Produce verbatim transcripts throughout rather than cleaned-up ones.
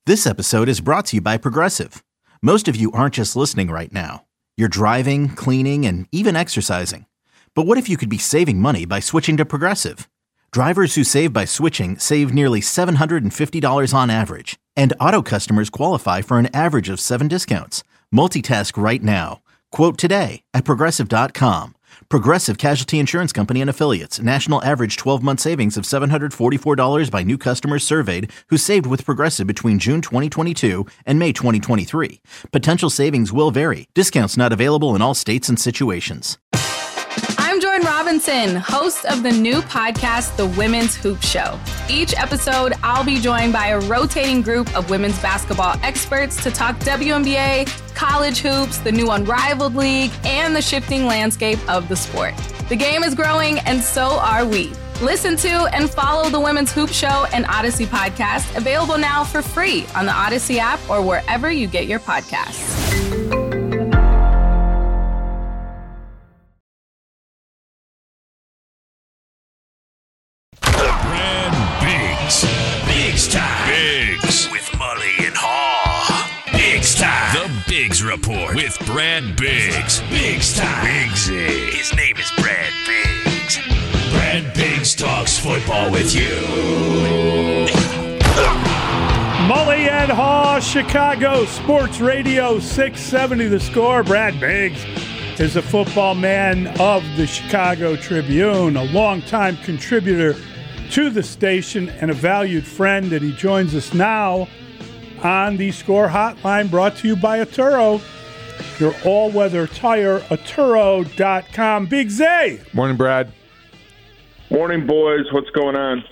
This episode is brought to you by Progressive. Most of you aren't just listening right now. You're driving, cleaning, and even exercising. But what if you could be saving money by switching to Progressive? Drivers who save by switching save nearly seven hundred fifty dollars on average. And auto customers qualify for an average of seven discounts. Multitask right now. Quote today at Progressive dot com. Progressive Casualty Insurance Company and Affiliates. National average twelve-month savings of seven hundred forty-four dollars by new customers surveyed who saved with Progressive between June twenty twenty-two and May twenty twenty-three. Potential savings will vary. Discounts not available in all states and situations. I'm Jordan Robinson, host of the new podcast, The Women's Hoop Show. Each episode, I'll be joined by a rotating group of women's basketball experts to talk W N B A, college hoops, the new Unrivaled League, and the shifting landscape of the sport. The game is growing, and so are we. Listen to and follow The Women's Hoop Show and Odyssey podcast, available now for free on the Odyssey app or wherever you get your podcasts. Biggs time. Biggs with Mully and Haw. Biggs time. The Biggs Report with Brad Biggs. Biggs time. Biggsy. His name is Brad Biggs. Brad Biggs talks football with you. Mully and Haw, Chicago Sports Radio six seventy The Score. Brad Biggs is a football man of the Chicago Tribune, a longtime contributor to the station and a valued friend, and he joins us now on the Score Hotline, brought to you by Atturo, your all-weather tire, Atturo dot com. Big Zay. Morning, Brad. Morning, boys. What's going on?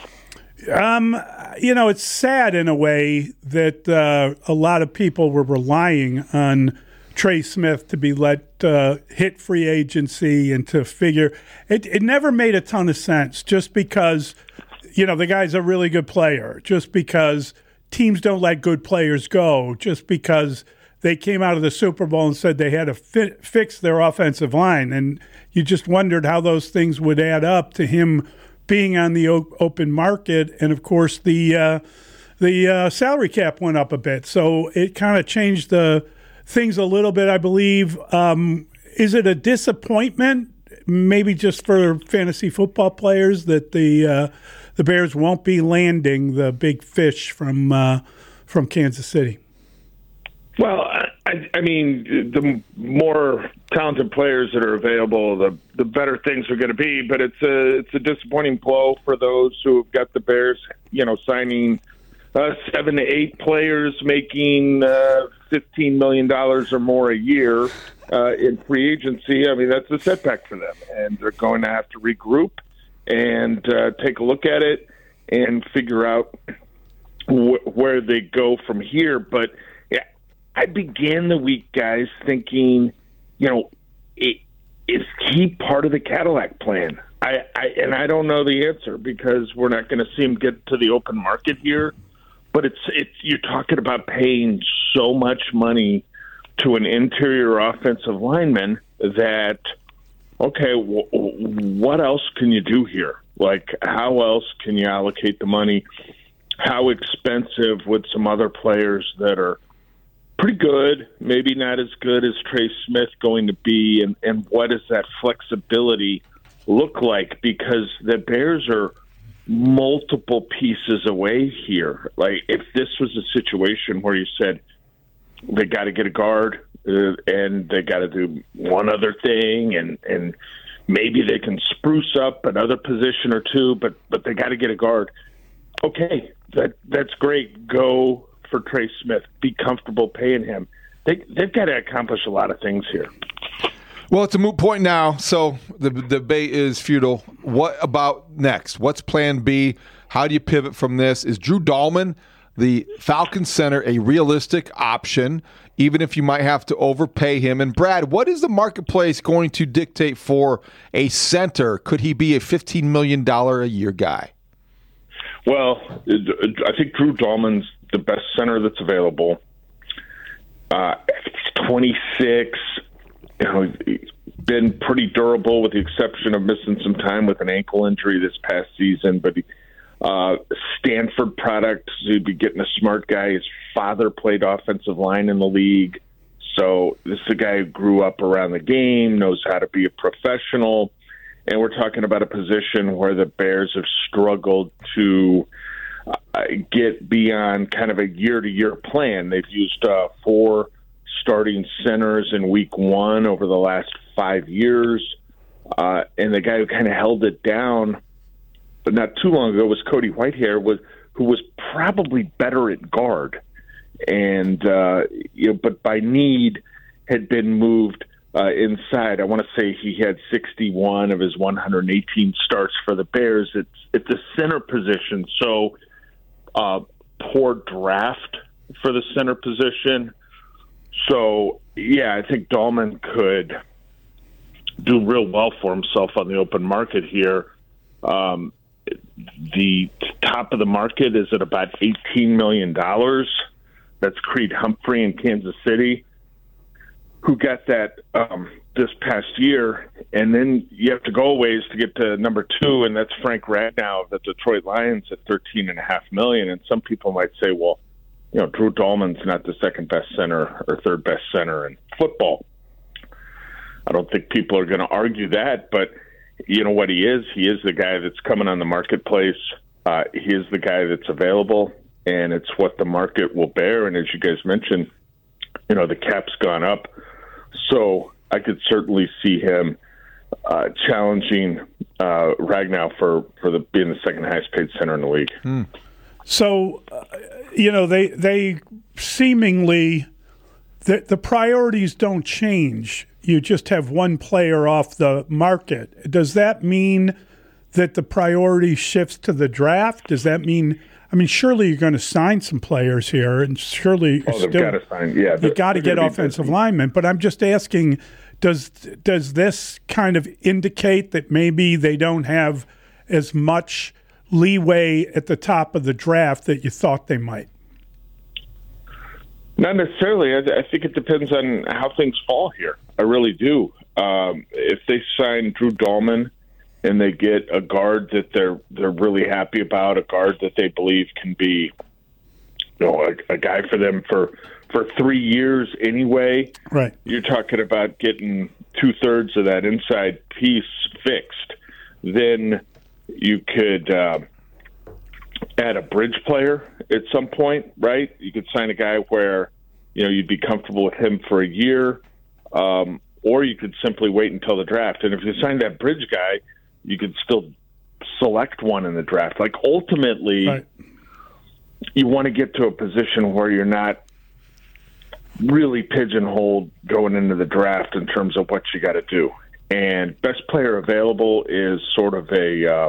Um, you know, it's sad in a way that uh, a lot of people were relying on Trey Smith to be let uh, hit free agency and to figure it, it never made a ton of sense just because, you know, the guy's a really good player, just because teams don't let good players go, just because they came out of the Super Bowl and said they had to fi- fix their offensive line. And you just wondered how those things would add up to him being on the o- open market. And of course, the, uh, the uh, salary cap went up a bit. So it kind of changed the things a little bit, I believe. Um, is it a disappointment, maybe just for fantasy football players, that the uh, the Bears won't be landing the big fish from uh, from Kansas City? Well, I, I mean, the more talented players that are available, the the better things are going to be. But it's a it's a disappointing blow for those who have got the Bears, you know, signing Uh, seven to eight players making uh, fifteen million dollars or more a year uh, in free agency. I mean, that's a setback for them, and they're going to have to regroup and uh, take a look at it and figure out wh- where they go from here. But yeah, I began the week, guys, thinking, you know, it, is he part of the Cadillac plan? I, I and I don't know the answer because we're not going to see him get to the open market here. But it's it's you're talking about paying so much money to an interior offensive lineman that, okay, w- what else can you do here? Like, how else can you allocate the money? How expensive would some other players that are pretty good, maybe not as good as Trey Smith, going to be? And, and what does that flexibility look like? Because the Bears are multiple pieces away here. Like, if this was a situation where you said they got to get a guard uh, and they got to do one other thing, and and maybe they can spruce up another position or two, but but they got to get a guard. Okay, that that's great. Go for Trey Smith. Be comfortable paying him. They they've got to accomplish a lot of things here. Well, it's a moot point now, so the, the debate is futile. What about next? What's plan B? How do you pivot from this? Is Drew Dahlman, the Falcons center, a realistic option, even if you might have to overpay him? And Brad, what is the marketplace going to dictate for a center? Could he be a fifteen million dollars a year guy? Well, I think Drew Dahlman's the best center that's available. Uh, he's twenty-six. You know, he's been pretty durable with the exception of missing some time with an ankle injury this past season. But he, uh, Stanford product. So you'd be getting a smart guy. His father played offensive line in the league. So this is a guy who grew up around the game, knows how to be a professional. And we're talking about a position where the Bears have struggled to uh, get beyond kind of a year-to-year plan. They've used uh, four starting centers in week one over the last five years. Uh, and the guy who kind of held it down, but not too long ago, was Cody Whitehair, was, who was probably better at guard. And, uh, you know, but by need had been moved Uh, inside. I want to say he had sixty-one of his one hundred eighteen starts for the Bears. It's it's a center position, so uh, poor draft for the center position. So, yeah, I think Dahlman could do real well for himself on the open market here. Um, the top of the market is at about eighteen million dollars. That's Creed Humphrey in Kansas City, who got that um, this past year. And then you have to go a ways to get to number two, and that's Frank Ragnow of the Detroit Lions at thirteen and a half million. And some people might say, well, you know, Drew Dahlman's not the second best center or third best center in football. I don't think people are going to argue that, but you know what he is? He is the guy that's coming on the marketplace. Uh, he is the guy that's available, and it's what the market will bear. And as you guys mentioned, you know, the cap's gone up. So I could certainly see him uh, challenging uh, Ragnow for, for the being the second highest paid center in the league. Mm. So, uh, you know, they they seemingly the, the priorities don't change. You just have one player off the market. Does that mean that the priority shifts to the draft? Does that mean? I mean, surely you're going to sign some players here, and surely oh, they've got to sign. Yeah, you got to get offensive linemen. But I'm just asking, does does this kind of indicate that maybe they don't have as much leeway at the top of the draft that you thought they might? Not necessarily. I, I think it depends on how things fall here. I really do. Um, if they sign Drew Dahlman and they get a guard that they're they're really happy about, a guard that they believe can be, you know, a, a guy for them for for three years anyway. Right. You're talking about getting two thirds of that inside piece fixed. Then you could uh, add a bridge player at some point, right? You could sign a guy where, you know, you'd be comfortable with him for a year, um, or you could simply wait until the draft. And if you sign that bridge guy, you could still select one in the draft. Like, ultimately, right, you want to get to a position where you're not really pigeonholed going into the draft in terms of what you got to do. And best player available is sort of a uh,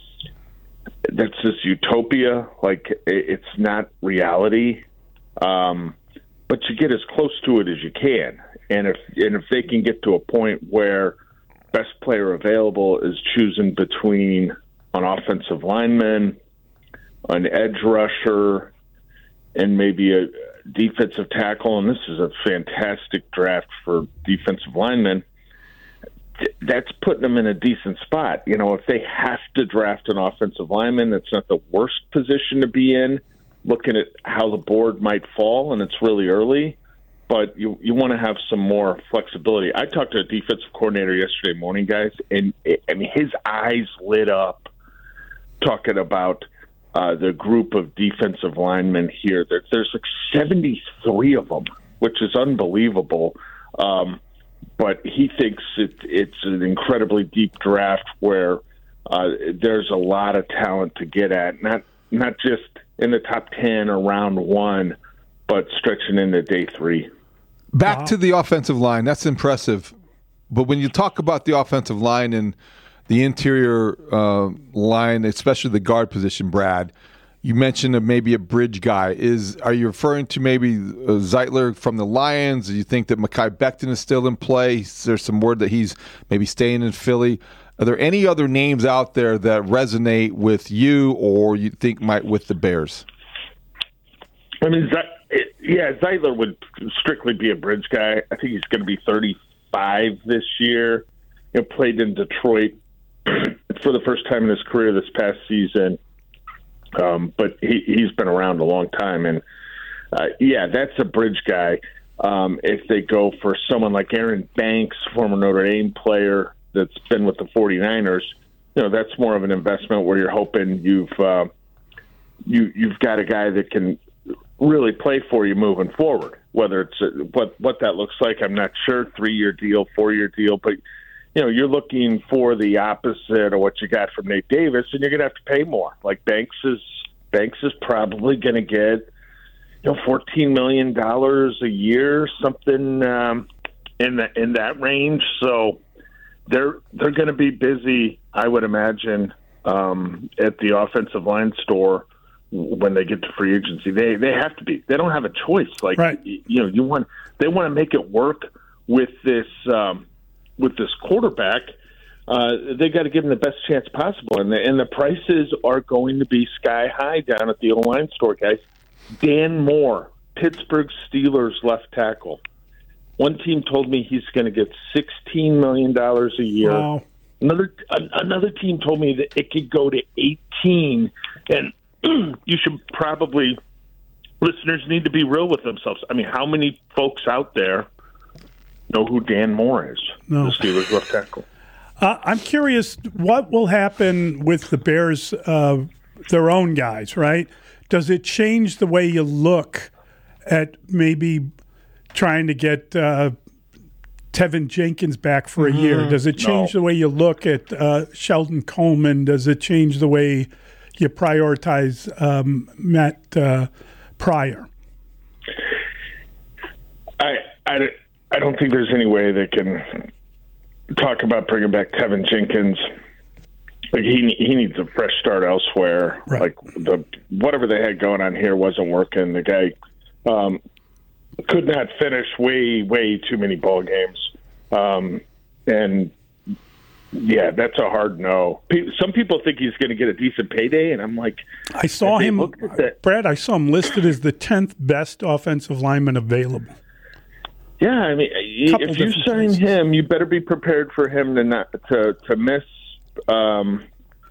that's this utopia. Like, it's not reality, um, but you get as close to it as you can. And if and if they can get to a point where best player available is choosing between an offensive lineman, an edge rusher, and maybe a defensive tackle, and this is a fantastic draft for defensive linemen, that's putting them in a decent spot. You know, if they have to draft an offensive lineman, that's not the worst position to be in, looking at how the board might fall, and it's really early. But you you want to have some more flexibility. I talked to a defensive coordinator yesterday morning, guys, and I mean, his eyes lit up talking about uh, the group of defensive linemen here. There, there's like seventy-three of them, which is unbelievable. Um, but he thinks it, it's an incredibly deep draft where uh, there's a lot of talent to get at, not not just in the top ten or round one, but stretching into day three. Back wow. to the offensive line. That's impressive. But when you talk about the offensive line and the interior uh, line, especially the guard position, Brad, you mentioned a, maybe a bridge guy. Is Are you referring to maybe uh, Zeitler from the Lions? Do you think that Mekhi Becton is still in play? There's some word that he's maybe staying in Philly. Are there any other names out there that resonate with you or you think might with the Bears? I mean, yeah, Zeitler would strictly be a bridge guy. I think he's going to be thirty-five this year. You know, played in Detroit for the first time in his career this past season. Um, but he, he's been around a long time. And, uh, yeah, that's a bridge guy. Um, if they go for someone like Aaron Banks, former Notre Dame player that's been with the 49ers, you know, that's more of an investment where you're hoping you've uh, you, you've got a guy that can really play for you moving forward. Whether it's a, what what that looks like, I'm not sure. Three-year deal, four-year deal, but you know, you're looking for the opposite of what you got from Nate Davis, and you're going to have to pay more. Like Banks is Banks is probably going to get, you know, fourteen million dollars a year, something um, in the, in that range. So they're they're going to be busy, I would imagine, um, at the offensive line store when they get to free agency. They they have to be. They don't have a choice. Like right. you know, you want they want to make it work with this. Um, with this quarterback, uh, they got to give him the best chance possible. And the, and the prices are going to be sky high down at the O-line store, guys. Dan Moore, Pittsburgh Steelers left tackle. One team told me he's going to get sixteen million dollars a year. Wow. Another another team told me that it could go to eighteen. And you should probably, listeners need to be real with themselves. I mean, how many folks out there know who Dan Moore is, no. the Steelers left tackle? Uh, I'm curious what will happen with the Bears, uh, their own guys, right? Does it change the way you look at maybe trying to get uh, Tevin Jenkins back for a mm-hmm. year? Does it change no. the way you look at uh, Sheldon Coleman? Does it change the way you prioritize um, Matt uh, Pryor? I, I, I don't think there's any way they can talk about bringing back Tevin Jenkins. Like he he needs a fresh start elsewhere. Right. Like the whatever they had going on here wasn't working. The guy um, could not finish way way too many ball games, um, and yeah, that's a hard no. Some people think he's going to get a decent payday, and I'm like, I saw him, Brad. I saw him listed as the tenth best offensive lineman available. Yeah, I mean, Couple if you sign places. him, you better be prepared for him to not to to miss um,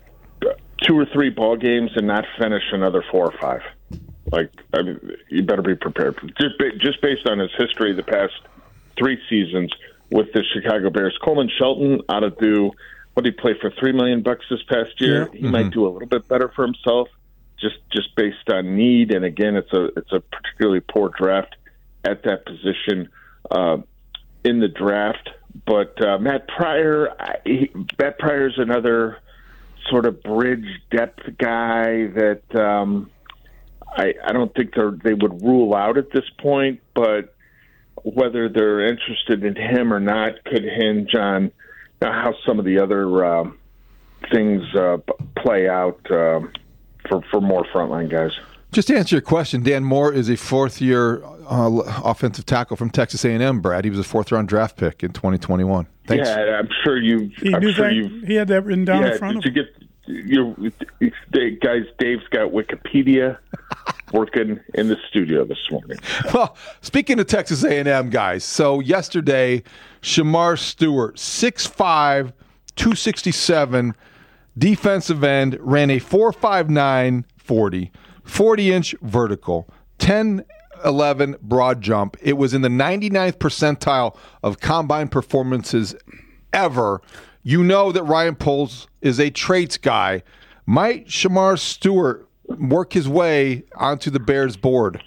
two or three ball games and not finish another four or five. Like, I mean, you better be prepared for, just just based on his history the past three seasons with the Chicago Bears. Coleman Shelton ought to do what did he play for three million bucks this past year. Yeah. He Mm-hmm. might do a little bit better for himself, just just based on need. And again, it's a it's a particularly poor draft at that position. Uh, in the draft, but uh, Matt Pryor, I, he, Matt Pryor's another sort of bridge depth guy that um, I, I don't think they they would rule out at this point. But whether they're interested in him or not could hinge on how some of the other uh, things uh, play out uh, for for more frontline guys. Just to answer your question, Dan Moore is a fourth-year uh, offensive tackle from Texas A and M, Brad. He was a fourth-round draft pick in twenty twenty-one. Thanks. Yeah, I'm sure you. He I'm knew sure that. you. He had that written down Yeah, in front of did him. you get your guys? Dave's got Wikipedia working in the studio this morning. Well, speaking of Texas A and M guys, so yesterday, Shamar Stewart, six five, two sixty-seven, defensive end, ran a four five nine forty. forty-inch vertical, ten eleven broad jump. It was in the ninety-ninth percentile of combine performances ever. You know that Ryan Poles is a traits guy. Might Shamar Stewart work his way onto the Bears board?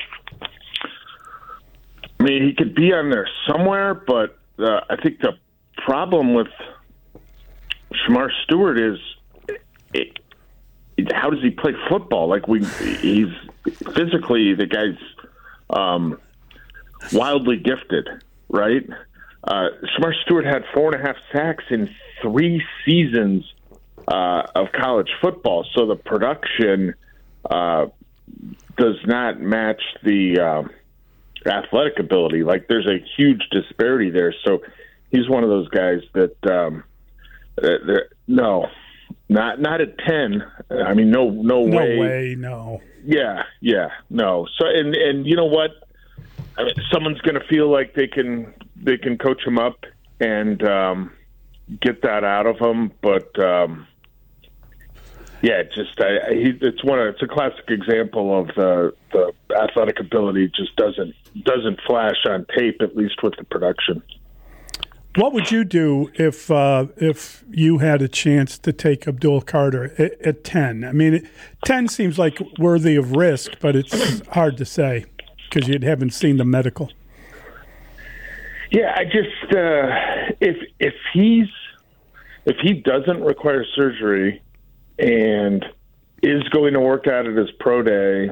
I mean, he could be on there somewhere, but uh, I think the problem with Shamar Stewart is it, how does he play football? Like we, he's physically the guy's um, wildly gifted, right? Uh, Shamar Stewart had four and a half sacks in three seasons uh, of college football, so the production uh, does not match the uh, athletic ability. Like there's a huge disparity there. So he's one of those guys that um, uh, no. Not not at ten. I mean, no, no, No way. way, no. Yeah, yeah, no. So, and and you know what? I mean, someone's going to feel like they can they can coach him up and um, get that out of him. But um, yeah, just I, I, he, it's one. Of, it's a classic example of the the athletic ability just doesn't doesn't flash on tape, at least with the production. What would you do if uh, if you had a chance to take Abdul Carter at, at ten? I mean, ten seems like worthy of risk, but it's hard to say because you haven't seen the medical. Yeah, I just uh, if if he's if he doesn't require surgery and is going to work out at his pro day,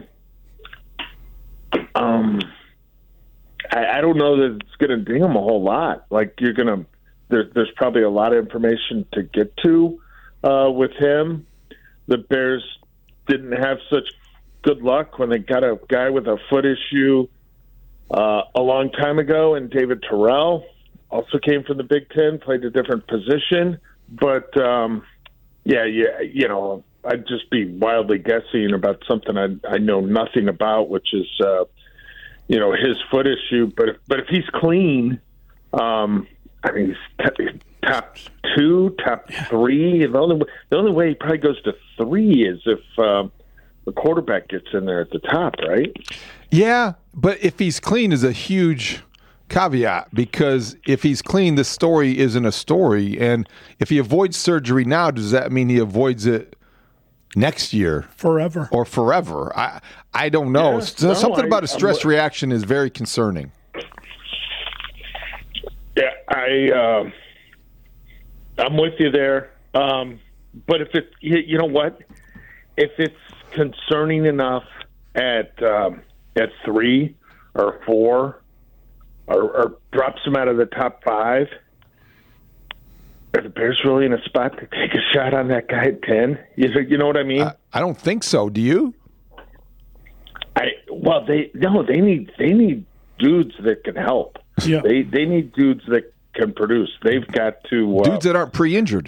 um. I, I don't know that it's going to ding him a whole lot. Like you're going to, there, there's probably a lot of information to get to uh, with him. The Bears didn't have such good luck when they got a guy with a foot issue uh, a long time ago, and David Terrell also came from the Big Ten, played a different position. But um, yeah, yeah, you know, I'd just be wildly guessing about something I, I know nothing about, which is. Uh, You know, his foot issue, but if, but if he's clean, um, I mean, he's t- top two, top three. And the only the only way he probably goes to three is if uh, the quarterback gets in there at the top, right? Yeah, but if he's clean is a huge caveat because if he's clean, the story isn't a story. And if he avoids surgery now, does that mean he avoids it next year? Forever. Or forever? I I don't know. Yeah, So, no, something I- about a stress I'm- reaction is very concerning. Yeah, I uh, I'm with you there. Um, but if it, you, you know what, if it's concerning enough at um, at three or four, or, or drops him out of the top five, are the Bears really in a spot to take a shot on that guy at ten? You, you know what I mean? I, I don't think so. Do you? I well, they no, they need they need dudes that can help. Yeah. They they need dudes that can produce. They've got to uh, Dudes that aren't pre-injured.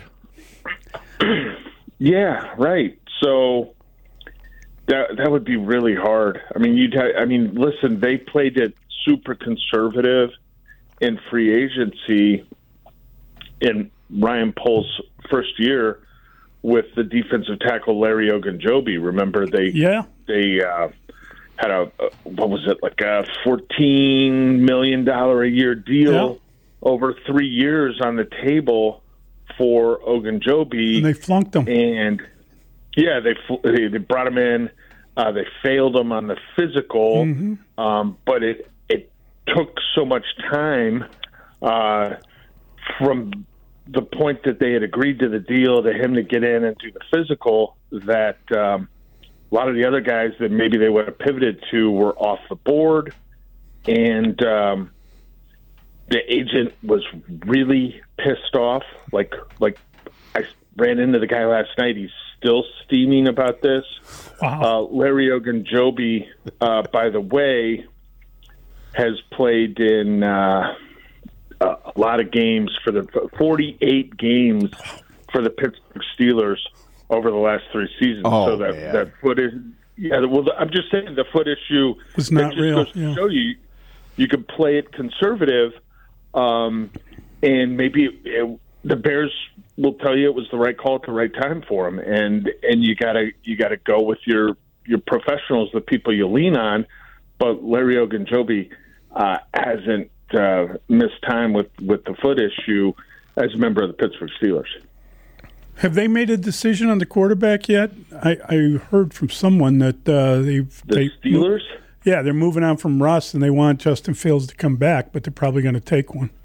yeah, right. So that that would be really hard. I mean, you'd ha- I mean, listen, they played it super conservative in free agency in Ryan Pohl's first year with the defensive tackle Larry Ogunjobi. Remember they Yeah. they uh, had a, a what was it like a fourteen million dollar a year deal Yeah. over three years on the table for Ogunjobi, And they flunked him. and yeah, they fl- they, they brought him in. Uh, they failed him on the physical, Mm-hmm. um, but it it took so much time uh, from the point that they had agreed to the deal to him to get in and do the physical that um, a lot of the other guys that maybe they would have pivoted to were off the board, and um, the agent was really pissed off. Like like I ran into the guy last night. He's still steaming about this. Wow. Uh, Larry Ogunjobi, uh, by the way, has played in uh, a lot of games for the forty-eight games for the Pittsburgh Steelers over the last three seasons. Oh, so that man. that foot is yeah. Well, I'm just saying the foot issue Was not that just real, goes to yeah. show you you can play it conservative, um, and maybe it, the Bears will tell you it was the right call at the right time for him, and and you gotta you gotta go with your your professionals, the people you lean on. But Larry Ogunjobi uh, hasn't uh, missed time with, with the foot issue as a member of the Pittsburgh Steelers. Have they made a decision on the quarterback yet? I, I heard from someone that uh, they've The they Steelers? Yeah, they're moving on from Russ, and they want Justin Fields to come back, but they're probably going to take one.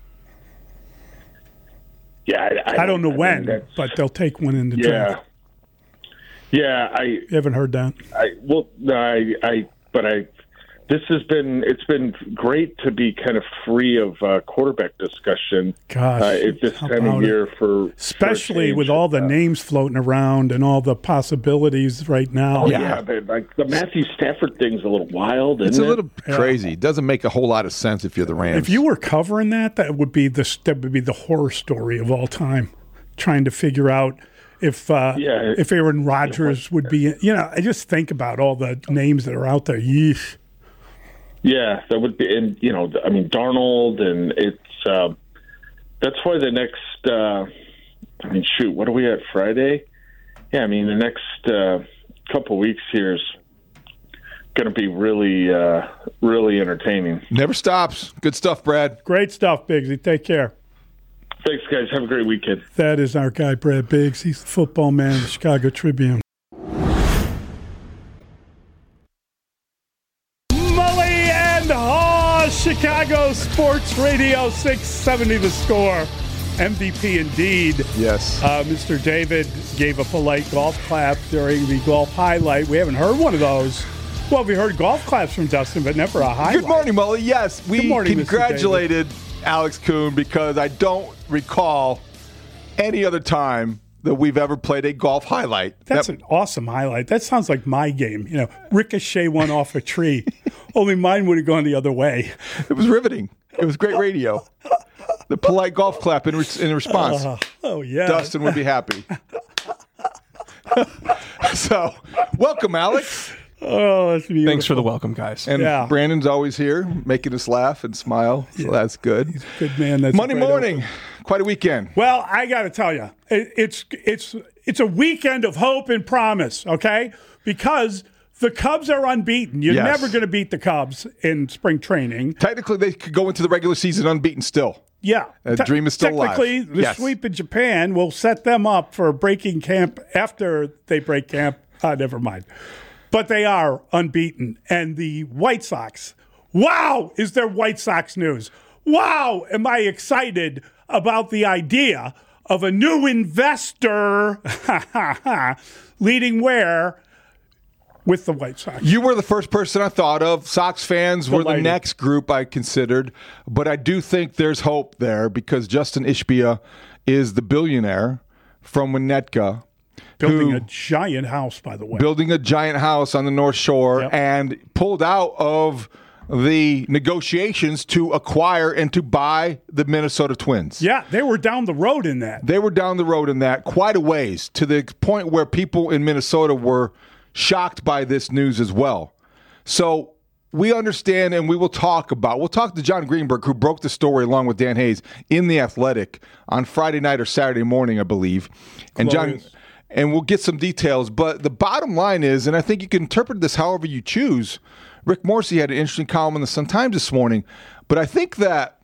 Yeah, I, I don't know I mean, when, that's- but they'll take one in the yeah, draft. yeah. I You haven't heard that? I well, no, I, I, but I. This has been it's been great to be kind of free of uh, quarterback discussion Gosh, uh, at this how time about of year it? for Especially for with change. all the Uh, names floating around and all the possibilities right now. Oh, yeah, but like the Matthew Stafford thing's a little wild. It's isn't a it? little crazy. It doesn't make a whole lot of sense if you're the Rams. If you were covering that, that would be the that would be the horror story of all time. Trying to figure out if uh, Yeah. if Aaron Rodgers would be. You know, I just think about all the names that are out there. Yeesh. Yeah, that would be, and you know, I mean, Darnold, and it's uh, that's why the next. Uh, I mean, shoot, what are we at Friday? yeah, I mean, the next uh, couple weeks here is going to be really, uh, really entertaining. Never stops. Good stuff, Brad. Great stuff, Biggsy. Take care. Thanks, guys. Have a great weekend. That is our guy, Brad Biggs. He's the football man of the Chicago Tribune. Mully and Haw, Chicago Sports Radio six seventy The Score. M V P indeed. Yes. Uh, Mister David gave a polite golf clap during the golf highlight. We haven't heard one of those. Well, we heard golf claps from Dustin, but never a highlight. Good morning, Mully. Yes, we Good morning, congratulated Alex Kuhn because I don't recall any other time that we've ever played a golf highlight. That's that, an awesome highlight. That sounds like my game. You know, ricochet one off a tree. Only mine would have gone the other way. It was riveting. It was great radio. The polite golf clap in, re- in response. Uh, oh, yeah. Dustin would be happy. So, welcome, Alex. Oh, that's beautiful. Thanks for the welcome, guys. And Yeah. Brandon's always here, making us laugh and smile. So Yeah. that's good. He's a good man. That's Monday a great morning, open. quite a weekend. Well, I got to tell you, it, it's it's it's a weekend of hope and promise. Okay, because the Cubs are unbeaten. You're Yes. never going to beat the Cubs in spring training. Technically, they could go into the regular season unbeaten still. Yeah, That dream is still alive. Technically, the Yes. sweep in Japan will set them up for breaking camp after they break camp. Uh, never mind. But they are unbeaten. And the White Sox, wow, is there White Sox news? Wow, am I excited about the idea of a new investor leading where with the White Sox. You were the first person I thought of. Sox fans were the Delighted. next group I considered. But I do think there's hope there because Justin Ishbia is the billionaire from Winnetka. Building who- a giant house, by the way. building a giant house on the North Shore Yep. and pulled out of the negotiations to acquire and to buy the Minnesota Twins. Yeah, they were down the road in that. They were down the road in that quite a ways to the point where people in Minnesota were shocked by this news as well. So we understand and we will talk about, we'll talk to John Greenberg, who broke the story along with Dan Hayes in The Athletic on Friday night or Saturday morning, I believe. And John, Glorious. and we'll get some details. But the bottom line is, and I think you can interpret this however you choose, Rick Morsey had an interesting column in the Sun-Times this morning. But I think that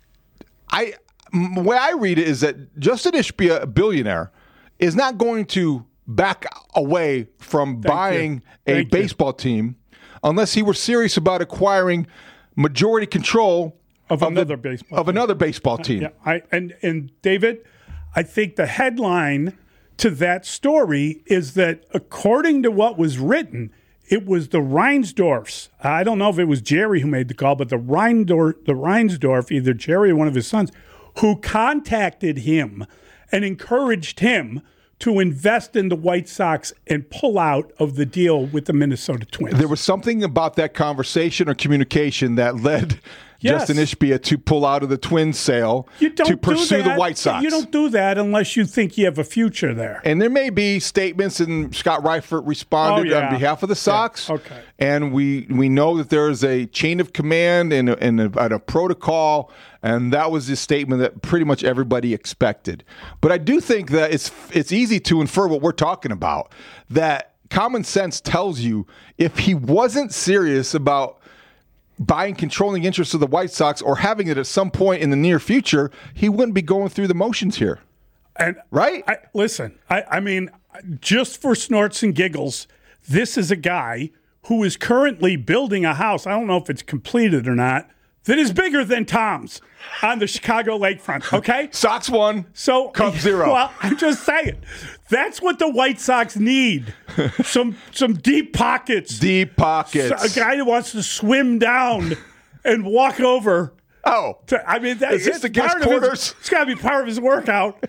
I, m- the way I read it is that Justin Ishbia, a billionaire, is not going to back away from buying a Thank you. baseball team unless he were serious about acquiring majority control Of the- another baseball of another baseball team. Yeah, I and and David, I think the headline to that story is that according to what was written, it was the Reinsdorfs. I don't know if it was Jerry who made the call, but the Reinsdorf, the Reinsdorf, either Jerry or one of his sons, who contacted him and encouraged him to invest in the White Sox and pull out of the deal with the Minnesota Twins. There was something about that conversation or communication that led Yes. Justin Ishbia to pull out of the Twins sale You don't to pursue do the that. White Sox. You don't do that unless you think you have a future there. And there may be statements, and Scott Reifert responded Oh, yeah. on behalf of the Sox. Yeah, okay. And we we know that there is a chain of command and a, and, a, and a protocol, and that was the statement that pretty much everybody expected. But I do think that it's it's easy to infer what we're talking about. That common sense tells you if he wasn't serious about buying controlling interests of the White Sox or having it at some point in the near future, he wouldn't be going through the motions here. And Right? I, listen, I, I mean, just for snorts and giggles, this is a guy who is currently building a house. I don't know if it's completed or not. That is bigger than Tom's on the Chicago lakefront. Okay, Sox won. so Cubs zero. Well, I'm just saying, that's what the White Sox need. some some deep pockets. Deep pockets. A guy that wants to swim down and walk over. Oh, To, I mean, that, Is this it's the guest part of his- quarters? It's got to be part of his workout.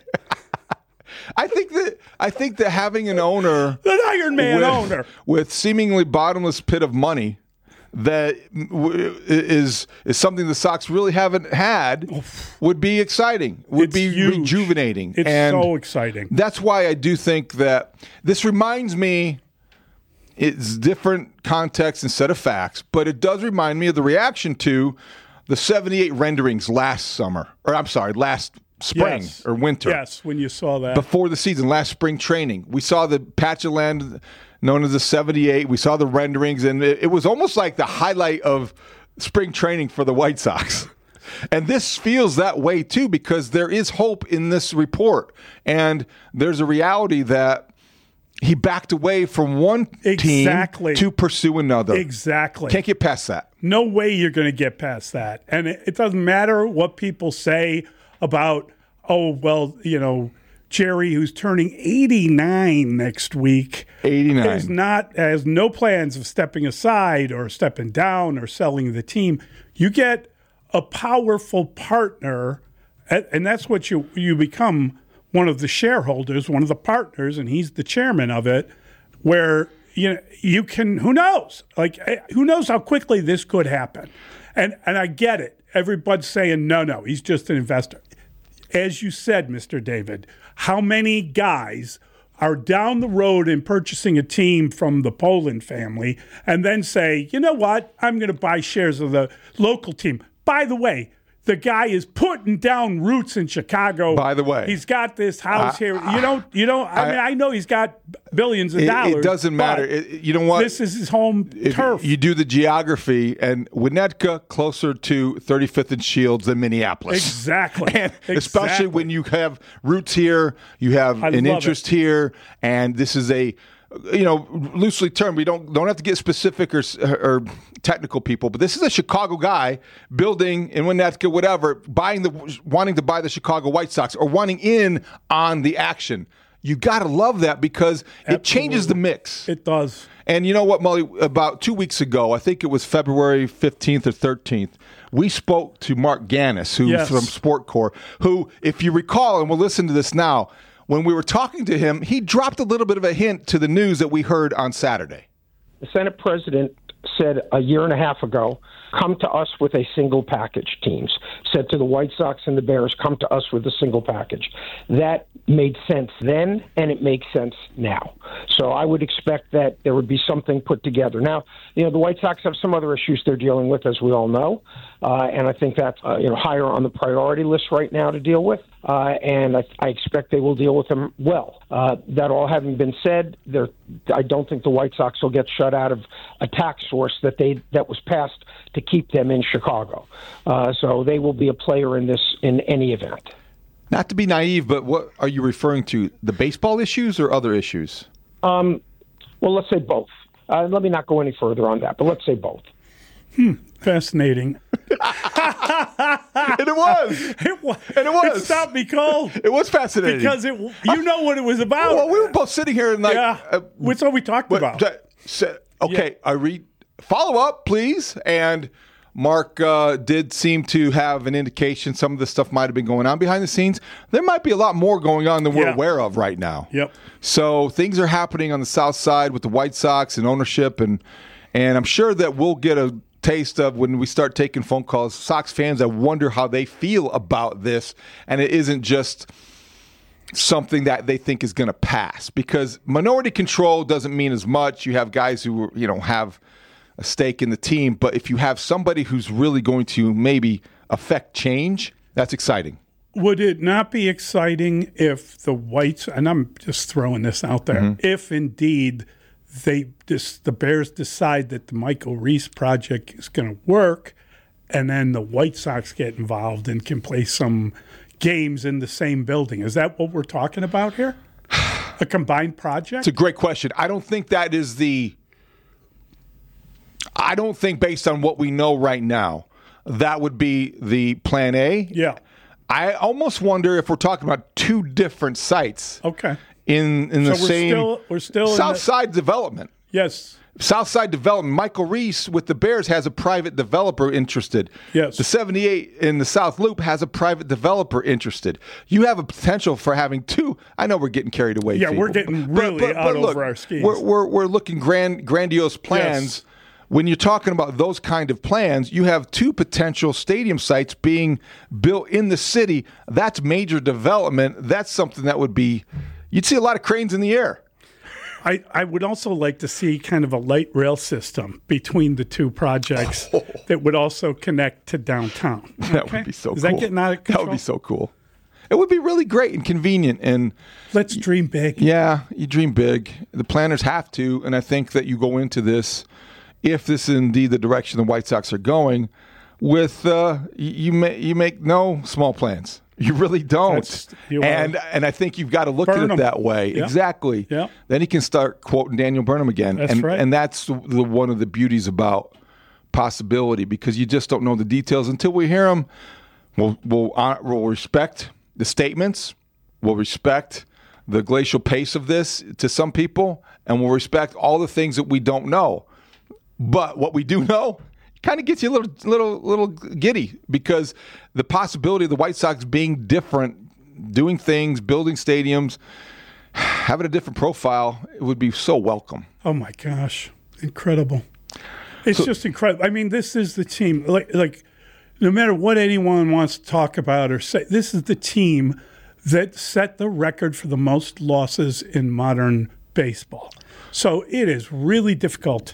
I think that I think that having an owner An Iron Man with, owner. with seemingly bottomless pit of money that w- is is something the Sox really haven't had would be exciting. Would It's be huge. rejuvenating. It's and so exciting. That's why I do think that this reminds me. It's different context and set of facts, but it does remind me of the reaction to the seventy-eight renderings last summer, or I'm sorry, last spring yes. or winter. Yes, when you saw that. Before the season, last spring training. We saw the patch of land known as the seventy-eight. We saw the renderings, and it, it was almost like the highlight of spring training for the White Sox. And this feels that way, too, because there is hope in this report. And there's a reality that he backed away from one exactly. team to pursue another. Exactly. Can't get past that. No way you're going to get past that. And it, it doesn't matter what people say about, oh, well, you know, Jerry, who's turning eighty-nine next week, eighty-nine is not, has no plans of stepping aside or stepping down or selling the team. You get a powerful partner, and that's what you you become, one of the shareholders, one of the partners, and he's the chairman of it, where you know you can, who knows, like who knows how quickly this could happen. And and I get it. Everybody's saying no, no, he's just an investor. As you said, Mister David, how many guys are down the road in purchasing a team from the Poland family and then say, you know what, I'm going to buy shares of the local team. By the way, the guy is putting down roots in Chicago. By the way, he's got this house uh, here. You don't, you don't. I, I mean, I know he's got billions of it, dollars. It doesn't matter. It, you know what? This is his home if turf. You do the geography, and Winnetka closer to thirty-fifth and Shields than Minneapolis. Exactly. And exactly. especially when you have roots here, you have I an love interest it. here, and this is a. You know, loosely termed, we don't don't have to get specific or or technical people, but this is a Chicago guy building in Winnetka, whatever, buying the wanting to buy the Chicago White Sox or wanting in on the action. You got to love that because Absolutely. It changes the mix. It does. And you know what, Molly? About two weeks ago, I think it was February fifteenth or thirteenth, we spoke to Mark Gannis, who's yes. from SportCore, who, if you recall, and we'll listen to this now. When we were talking to him, he dropped a little bit of a hint to the news that we heard on Saturday. The Senate president said a year and a half ago, come to us with a single package, teams. Said to the White Sox and the Bears, come to us with a single package. That made sense then, and it makes sense now. So I would expect that there would be something put together. Now, you know, the White Sox have some other issues they're dealing with, as we all know, uh, and I think that's uh, you know higher on the priority list right now to deal with, uh, and I, I expect they will deal with them well. Uh, that all having been said, I don't think the White Sox will get shut out of a tax source that they that was passed to keep them in Chicago. Uh, so they will be a player in this in any event. Not to be naive, but what are you referring to? The baseball issues or other issues? Um, well, let's say both. Uh, let me not go any further on that, but let's say both. Hmm. Fascinating. And it was. It was. And it was. It stopped me cold. It was fascinating. Because it, you know what it was about. Well, we were both sitting here and like. Yeah. Uh, What's all we talked what, about? That, so, okay, yeah. I read. Follow up, please. And Mark uh, did seem to have an indication some of this stuff might have been going on behind the scenes. There might be a lot more going on than we're yeah. aware of right now. Yep. So things are happening on the south side with the White Sox and ownership, and and I'm sure that we'll get a taste of when we start taking phone calls. Sox fans, I wonder how they feel about this, and it isn't just something that they think is going to pass, because minority control doesn't mean as much. You have guys who, you know, have a stake in the team, but if you have somebody who's really going to maybe affect change, that's exciting. Would it not be exciting if the Whites, and I'm just throwing this out there, mm-hmm. if indeed they this, the Bears decide that the Michael Reese project is going to work, and then the White Sox get involved and can play some games in the same building? Is that what we're talking about here? A combined project? It's a great question. I don't think that is the I don't think, based on what we know right now, that would be the plan A. Yeah. I almost wonder if we're talking about two different sites. Okay. In in so the we're same still, we're still South in the, Side development. Yes. South Side development. Michael Reese with the Bears has a private developer interested. Yes. The seventy-eight in the South Loop has a private developer interested. You have a potential for having two. I know we're getting carried away. Yeah, people, we're getting really but, but, out but look, over our skis. We're, we're, we're looking grand, grandiose plans. Yes. When you're talking about those kind of plans, you have two potential stadium sites being built in the city. That's major development. That's something that would be, you'd see a lot of cranes in the air. I, I would also like to see kind of a light rail system between the two projects oh. that would also connect to downtown. That okay? would be so Is cool. Is that getting out of control? That would be so cool. It would be really great and convenient. And let's dream big. Yeah, you dream big. The planners have to, and I think that you go into this, if this is indeed the direction the White Sox are going, with uh, you, you, ma- you make no small plans. You really don't. You and and I think you've got to look at it that way. Yep. Exactly. Yep. Then you can start quoting Daniel Burnham again. That's and, right. And that's the, the one of the beauties about possibility, because you just don't know the details until we hear them. We'll, we'll, uh, we'll respect the statements. We'll respect the glacial pace of this to some people, and we'll respect all the things that we don't know. But what we do know kind of gets you a little, little, little giddy, because the possibility of the White Sox being different, doing things, building stadiums, having a different profile, it would be so welcome. Oh my gosh, incredible! It's So- just incredible. I mean, this is the team. Like, like, no matter what anyone wants to talk about or say, this is the team that set the record for the most losses in modern baseball. So it is really difficult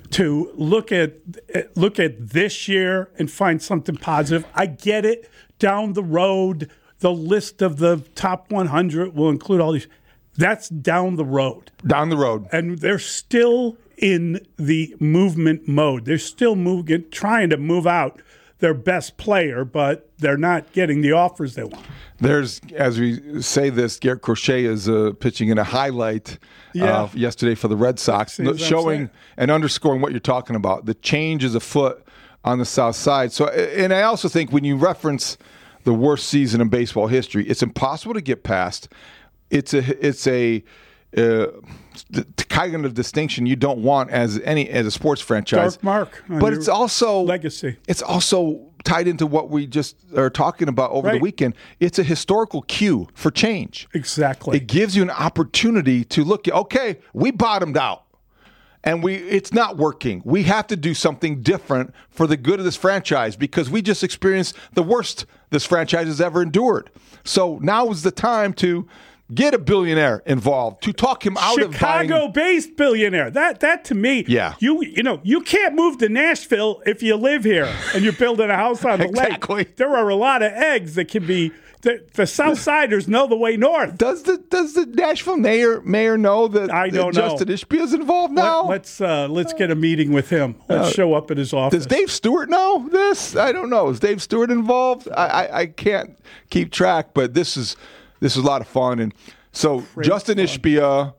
to look at look at this year and find something positive. I get it. Down the road, the list of the top one hundred will include all these. That's down the road. Down the road. And they're still in the movement mode. They're still moving, trying to move out their best player, but they're not getting the offers they want. There's, as we say this, Garrett Crochet is uh, pitching in a highlight Yeah. uh, yesterday for the Red Sox, See, that's what I'm showing saying. and underscoring what you're talking about. The change is afoot on the South Side. So, and I also think when you reference the worst season in baseball history, it's impossible to get past. It's a, it's a uh, the kind of distinction you don't want as any as a sports franchise. Dark mark on But your it's also legacy. It's also tied into what we just are talking about over the Right. weekend. It's a historical cue for change. Exactly. It gives you an opportunity to look at, okay, we bottomed out and we it's not working. We have to do something different for the good of this franchise, because we just experienced the worst this franchise has ever endured. So now is the time to get a billionaire involved, to talk him out of buying. Chicago-based billionaire. That that to me, Yeah. You you know you can't move to Nashville if you live here and you're building a house on the Exactly. lake. There are a lot of eggs that can be. The, the South Siders know the way north. Does the does the Nashville mayor mayor know that, I don't that know. Justin Ishbia is involved now? Let, let's uh, let's get a meeting with him. Let's show up at his office. Does Dave Stewart know this? I don't know. Is Dave Stewart involved? I, I, I can't keep track, but this is this is a lot of fun. And so Justin fun. Ishbia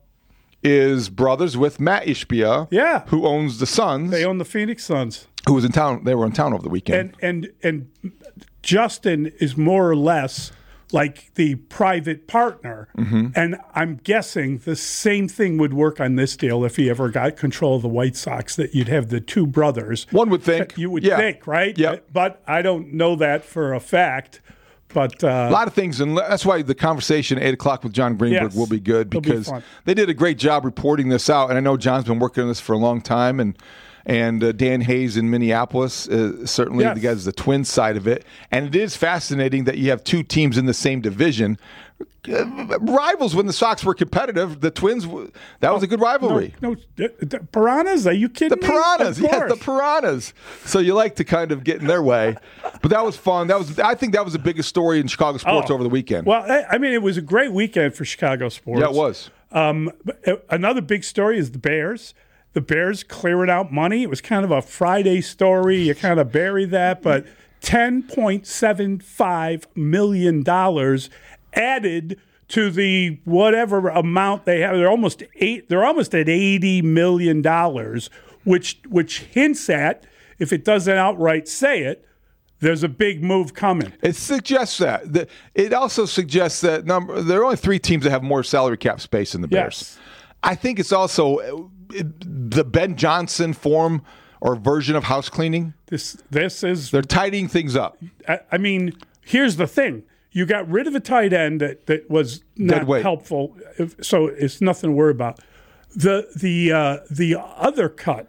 is brothers with Matt Ishbia, Yeah. who owns the Suns, They own the Phoenix Suns, who was in town. They were in town over the weekend. and and and Justin is more or less like the private partner. Mm-hmm. And I'm guessing the same thing would work on this deal if he ever got control of the White Sox, that you'd have the two brothers. One would think. You would Yeah. think, right? Yep. But I don't know that for a fact. But uh, A lot of things, and that's why the conversation at eight o'clock with John Greenberg Yes. will be good, It'll be because fun. they did a great job reporting this out. And I know John's been working on this for a long time, and and uh, Dan Hayes in Minneapolis, uh, certainly Yes. the guys, the Twins side of it. And it is fascinating that you have two teams in the same division. Uh, rivals when the Sox were competitive. The Twins, w- that was a good rivalry. no, the, the Piranhas? Are you kidding The me? Piranhas, Of yes, course. the Piranhas. So you like to kind of get in their way, but that was fun. That was, I think, that was the biggest story in Chicago sports Oh. over the weekend. Well, I, I mean, it was a great weekend for Chicago sports. yeah, it was. Um, but, uh, another big story is the Bears. The Bears clearing out money. It was kind of a Friday story. You kind of bury that, but ten point seven five million dollars added to the whatever amount they have. They're almost eight. They're almost at eighty million dollars, which which hints at, if it doesn't outright say it, there's a big move coming. It suggests that. The- It also suggests that number. There are only three teams that have more salary cap space than the Bears. Yes. I think it's also uh, it, the Ben Johnson form or version of house cleaning. This this is They're tidying things up. I, I mean, here's the thing. You got rid of a tight end that, that was not Dead weight. helpful, if- so it's nothing to worry about. The the uh, the other cut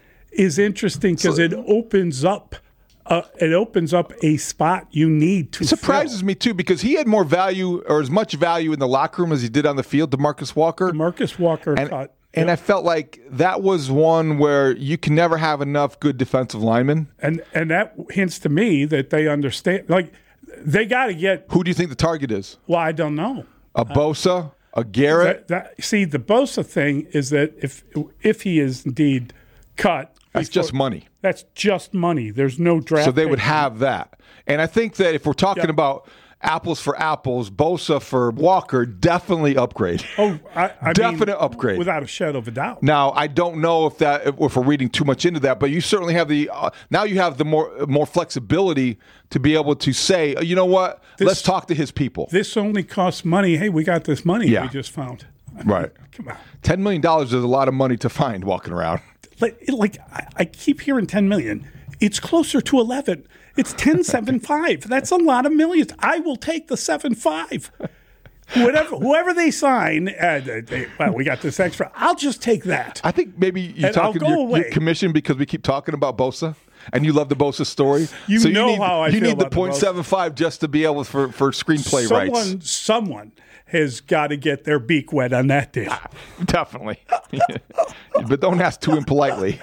is interesting because it opens up uh, it opens up a spot you need to It surprises me too, because he had more value or as much value in the locker room as he did on the field. DeMarcus Walker. Marcus Walker and, cut. and I felt like that was one where you can never have enough good defensive linemen. And and that hints to me that they understand. Like they got to get. Who do you think the target is? Well, I don't know. A Bosa, a Garrett. That, that, see, the Bosa thing is that if if he is indeed cut, That's before, just money. That's just money. There's no draft. So they would pick. have that. And I think that if we're talking Yep. about apples for apples, Bosa for Walker, definitely upgrade. Oh, I, I Definite mean, upgrade. without a shadow of a doubt. Now, I don't know if that if we're reading too much into that, but you certainly have the uh, now you have the more more flexibility to be able to say, you know what, This- let's talk to his people. This only costs money. Hey, we got this money Yeah. we just found. Right. Come on. ten million dollars is a lot of money to find walking around. Like, like I, I keep hearing ten million. It's closer to eleven. It's ten seven five. That's a lot of millions. I will take the seven five. Whatever, whoever they sign, uh, they, well, we got this extra. I'll just take that. I think maybe you're And I'll talking go your, away. your commission because we keep talking about Bosa. And you love the Bosa story. You so know you need, how I You feel need the about the point seven five just to be able for, for screenplay someone, rights. someone has got to get their beak wet on that deal. Definitely. But don't ask too impolitely.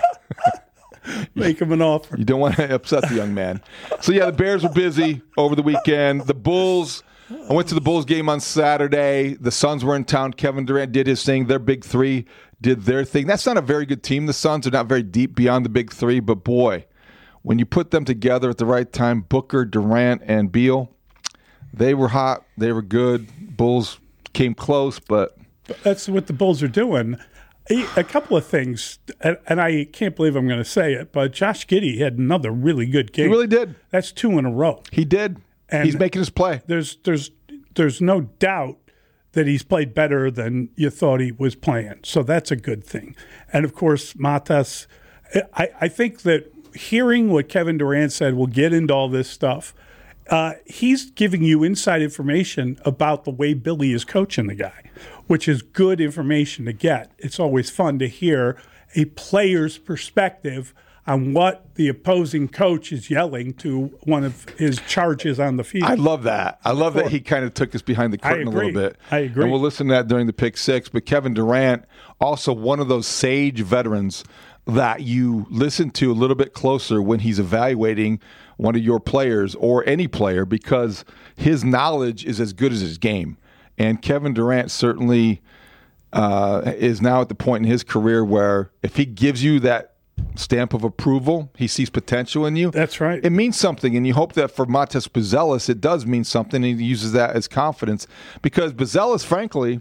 Make him an offer. You don't want to upset the young man. So, yeah, the Bears were busy over the weekend. The Bulls, I went to the Bulls game on Saturday. The Suns were in town. Kevin Durant did his thing. Their big three did their thing. That's not a very good team. The Suns are not very deep beyond the big three. But, boy, when you put them together at the right time, Booker, Durant, and Beal, they were hot. They were good. Bulls came close, but That's what the Bulls are doing. A, a couple of things, and, and I can't believe I'm going to say it, but Josh Giddey had another really good game. he really did. That's two in a row. He did. And He's making his play. There's there's there's no doubt that he's played better than you thought he was playing. So that's a good thing. And of course, Matas, I, I think that hearing what Kevin Durant said, we'll get into all this stuff. Uh, he's giving you inside information about the way Billy is coaching the guy, which is good information to get. It's always fun to hear a player's perspective on what the opposing coach is yelling to one of his charges on the field. I love that. I love that he kind of took us behind the curtain a agree. little bit. I agree. And we'll listen to that during the pick six. But Kevin Durant, also one of those sage veterans that you listen to a little bit closer when he's evaluating one of your players or any player, because his knowledge is as good as his game. And Kevin Durant certainly uh, is now at the point in his career where if he gives you that stamp of approval, he sees potential in you. That's right. It means something, and you hope that for Matas Buzelis, it does mean something, and he uses that as confidence. Because Buzelis, frankly,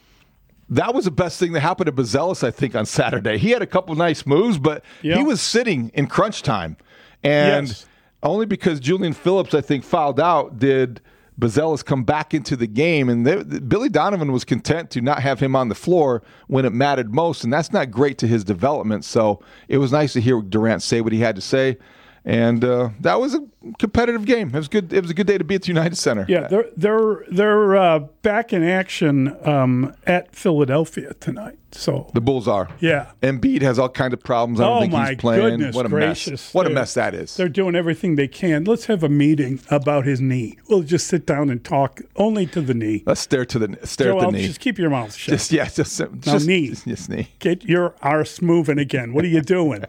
that was the best thing that happened to Buzelis, I think, on Saturday. He had a couple nice moves, but Yep. he was sitting in crunch time. And Yes. only because Julian Phillips, I think, fouled out did Buzelis come back into the game. And they, Billy Donovan was content to not have him on the floor when it mattered most, and that's not great to his development. So it was nice to hear Durant say what he had to say. And uh, that was a competitive game. It was good. It was a good day to be at the United Center. Yeah, they're they're they're uh, back in action um, at Philadelphia tonight. So The Bulls are. yeah, Embiid has all kinds of problems. I don't Oh, think my he's playing. goodness what a gracious. mess. What a They're- mess that is. they're doing everything they can. Let's have a meeting about his knee. We'll just sit down and talk only to the knee. Let's stare to the stare Joel, at the knee. just keep your mouth shut. Just yeah, just, Now, just knee. Just, just knee. Get your arse moving again. What are you doing?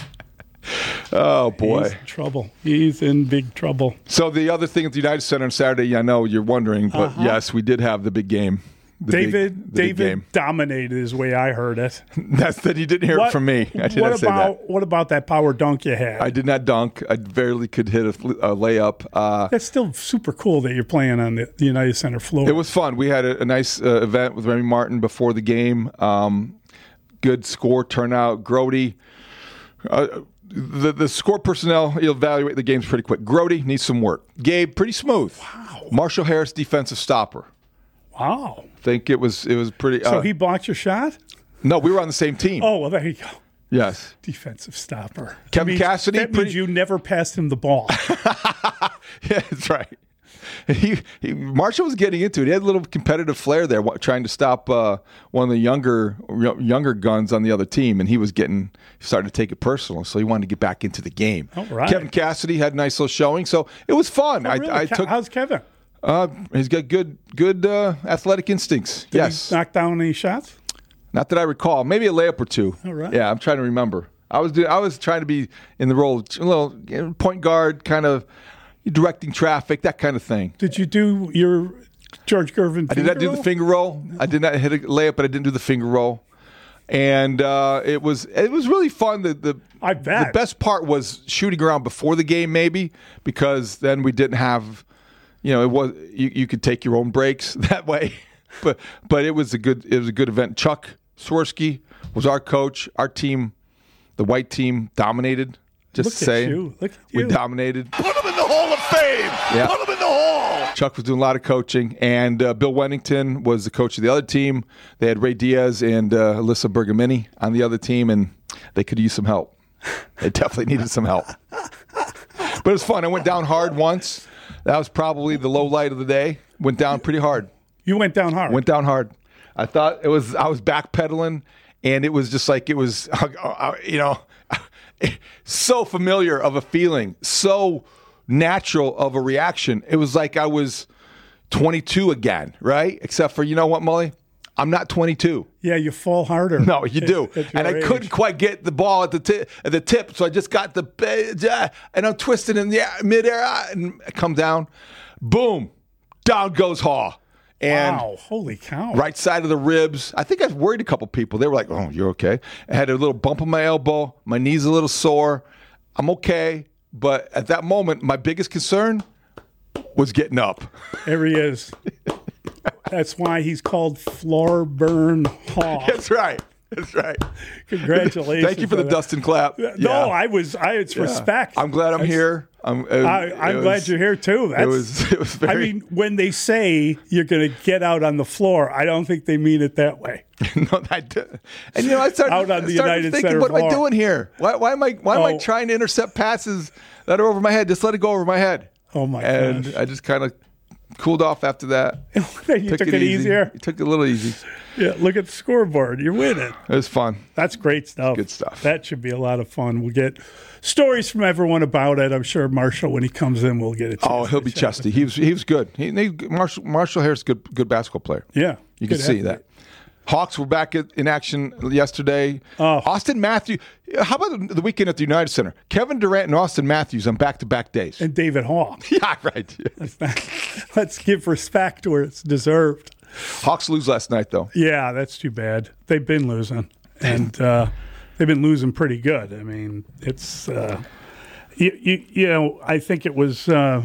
Oh boy. He's in trouble. He's in big trouble. So the other thing at the United Center on Saturday, I know you're wondering, but yes, we did have the big game. The David big, the big David game. dominated is the way I heard it. That's that you didn't hear it from me. I did what not say about that. what about that power dunk you had? I did not dunk. I barely could hit a, a layup. Uh, That's still super cool that you're playing on the, the United Center floor. It was fun. We had a, a nice uh, event with Remy Martin before the game. Um, good score turnout. Grody. Uh, the the score personnel, you'll evaluate the games pretty quick. Grody needs some work. Gabe, pretty smooth. Wow. Marshall Harris, defensive stopper. Wow. Think it was it was pretty. Uh, So he blocked your shot? no, we were on the same team. Oh, well, there you go. Yes. Defensive stopper. Kevin That means- Cassidy, That pretty- means you never passed him the ball. Yeah, that's right. He, he Marshall was getting into it. He had a little competitive flair there, wa- trying to stop uh, one of the younger younger guns on the other team, and he was getting starting to take it personal. So he wanted to get back into the game. All right. Kevin Cassidy had a nice little showing, so it was fun. Oh, I, really? I Ke- took. How's Kevin? Uh, he's got good good uh, athletic instincts. Did yes, he knock down any shots? not that I recall. Maybe a layup or two. All right. Yeah, I'm trying to remember. I was doing, I was trying to be in the role of a little you know, point guard, kind of. you're directing traffic, that kind of thing. Did you do your George Gervin I did not do roll? the finger roll. I did not hit a layup, but I didn't do the finger roll. And uh, it was it was really fun. The the, I bet. the best part was shooting around before the game, maybe, because then we didn't have, you know, it was you, you could take your own breaks that way. but but it was a good it was a good event. Chuck Swirsky was our coach. Our team, the white team, dominated. Just Look to say, at you. Look at we you. dominated. Put him in the Hall of Fame. Yeah. Put him in the Hall. Chuck was doing a lot of coaching, and uh, Bill Wennington was the coach of the other team. They had Ray Diaz and uh, Alyssa Bergamini on the other team, and they could use some help. They definitely needed some help. But it was fun. I went down hard once. That was probably the low light of the day. Went down pretty hard. You went down hard. Went down hard. I thought it was. I was backpedaling, and it was just like it was. Uh, you know, so familiar of a feeling. So natural of a reaction. It was like I was twenty-two again, right? Except for, you know what, Mully? I'm not twenty-two. Yeah, you fall harder. No, you do. At, at and I age. couldn't quite get the ball at the tip, at the tip, so I just got the and I'm twisting in the air, midair, and I come down. Boom, down goes Haw. And wow, holy cow. right side of the ribs. I think I worried a couple people. They were like, "Oh, you're okay." I had a little bump on my elbow. My knee's a little sore. I'm okay. But at that moment, my biggest concern was getting up. There he is. That's why he's called Floor Burn Haw. That's right. That's right. Congratulations. Thank you for the on that. Dustin clap. No, Yeah. I was. I it's Yeah. respect. I'm glad I'm That's- here. I'm, it, I, I'm it glad was- you're here too. That's, It was. It was very. I mean, when they say you're going to get out on the floor, I don't think they mean it that way. no, I did. And you know, I started, Out on I the started United thinking, Center what am I floor. doing here? Why, why am I? Why am I Oh. trying to intercept passes that are over my head? Just let it go over my head. Oh my And gosh. I just kind of cooled off after that. Then you took, it, easy. easier. You took it a little easy. Yeah, look at the scoreboard. You're winning. It was fun. That's great stuff. Good stuff. That should be a lot of fun. We'll get stories from everyone about it. I'm sure Marshall, when he comes in, will get a chance. Oh, he'll to be chat chesty. with He was he was good. He, he Marshall Marshall Harris, good good basketball player. him. Yeah, You can good see athlete. that. Hawks were back at, in action yesterday. Oh. Austin Matthews. How about the weekend at the United Center? Kevin Durant and Austin Matthews on back-to-back days. And David Hall. yeah, right. Let's give respect where it's deserved. Hawks lose last night, though. Yeah, that's too bad. They've been losing, and uh, they've been losing pretty good. I mean, it's uh, you, you, you know, I think it was uh,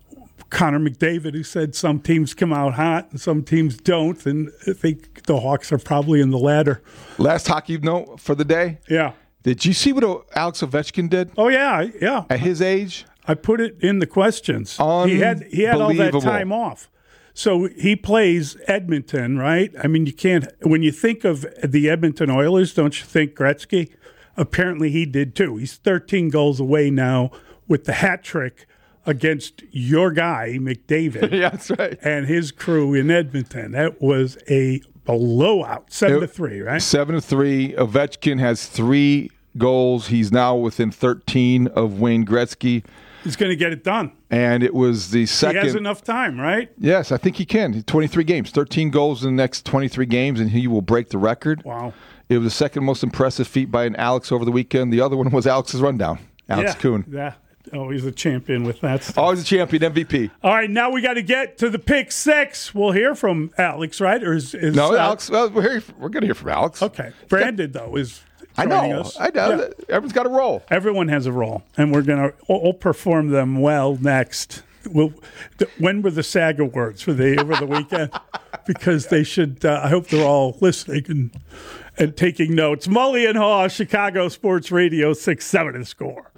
Connor McDavid who said some teams come out hot and some teams don't, and I think the Hawks are probably in the latter. Last hockey note for the day. Yeah. Did you see what Alex Ovechkin did Oh yeah, yeah. at his age? I put it in the questions. He had he had all that Unbelievable. time off. So he plays Edmonton, right? I mean, you can't when you think of the Edmonton Oilers, don't you think Gretzky? Apparently he did too. He's thirteen goals away now with the hat trick against your guy, McDavid, Yeah, that's right. and his crew in Edmonton. That was a blowout. Seven It- to three, right? Seven to three. Ovechkin has three goals. He's now within thirteen of Wayne Gretzky. He's going to get it done. And it was the He second. has enough time, right? Yes, I think he can. twenty-three games, thirteen goals in the next twenty-three games, and he will break the record. Wow. It was the second most impressive feat by an Alex over the weekend. The other one was Alex's rundown, Alex yeah. Kuhn. Yeah. Oh, he's a champion with that stuff. Always a champion, M V P. All right, now we got to get to the pick six. We'll hear from Alex, right? Or is, is No, uh, Alex. Well, we're here, we're going to hear from Alex. Okay, Brandon though is. I joining know. us. I know. Yeah. Everyone's got a role. Everyone has a role, and we're gonna all perform them well next. We'll, th- when were the SAG Awards? Were they over the weekend? Because they should. Uh, I hope they're all listening and and taking notes. Mully and Haw, Chicago Sports Radio, six seven The Score.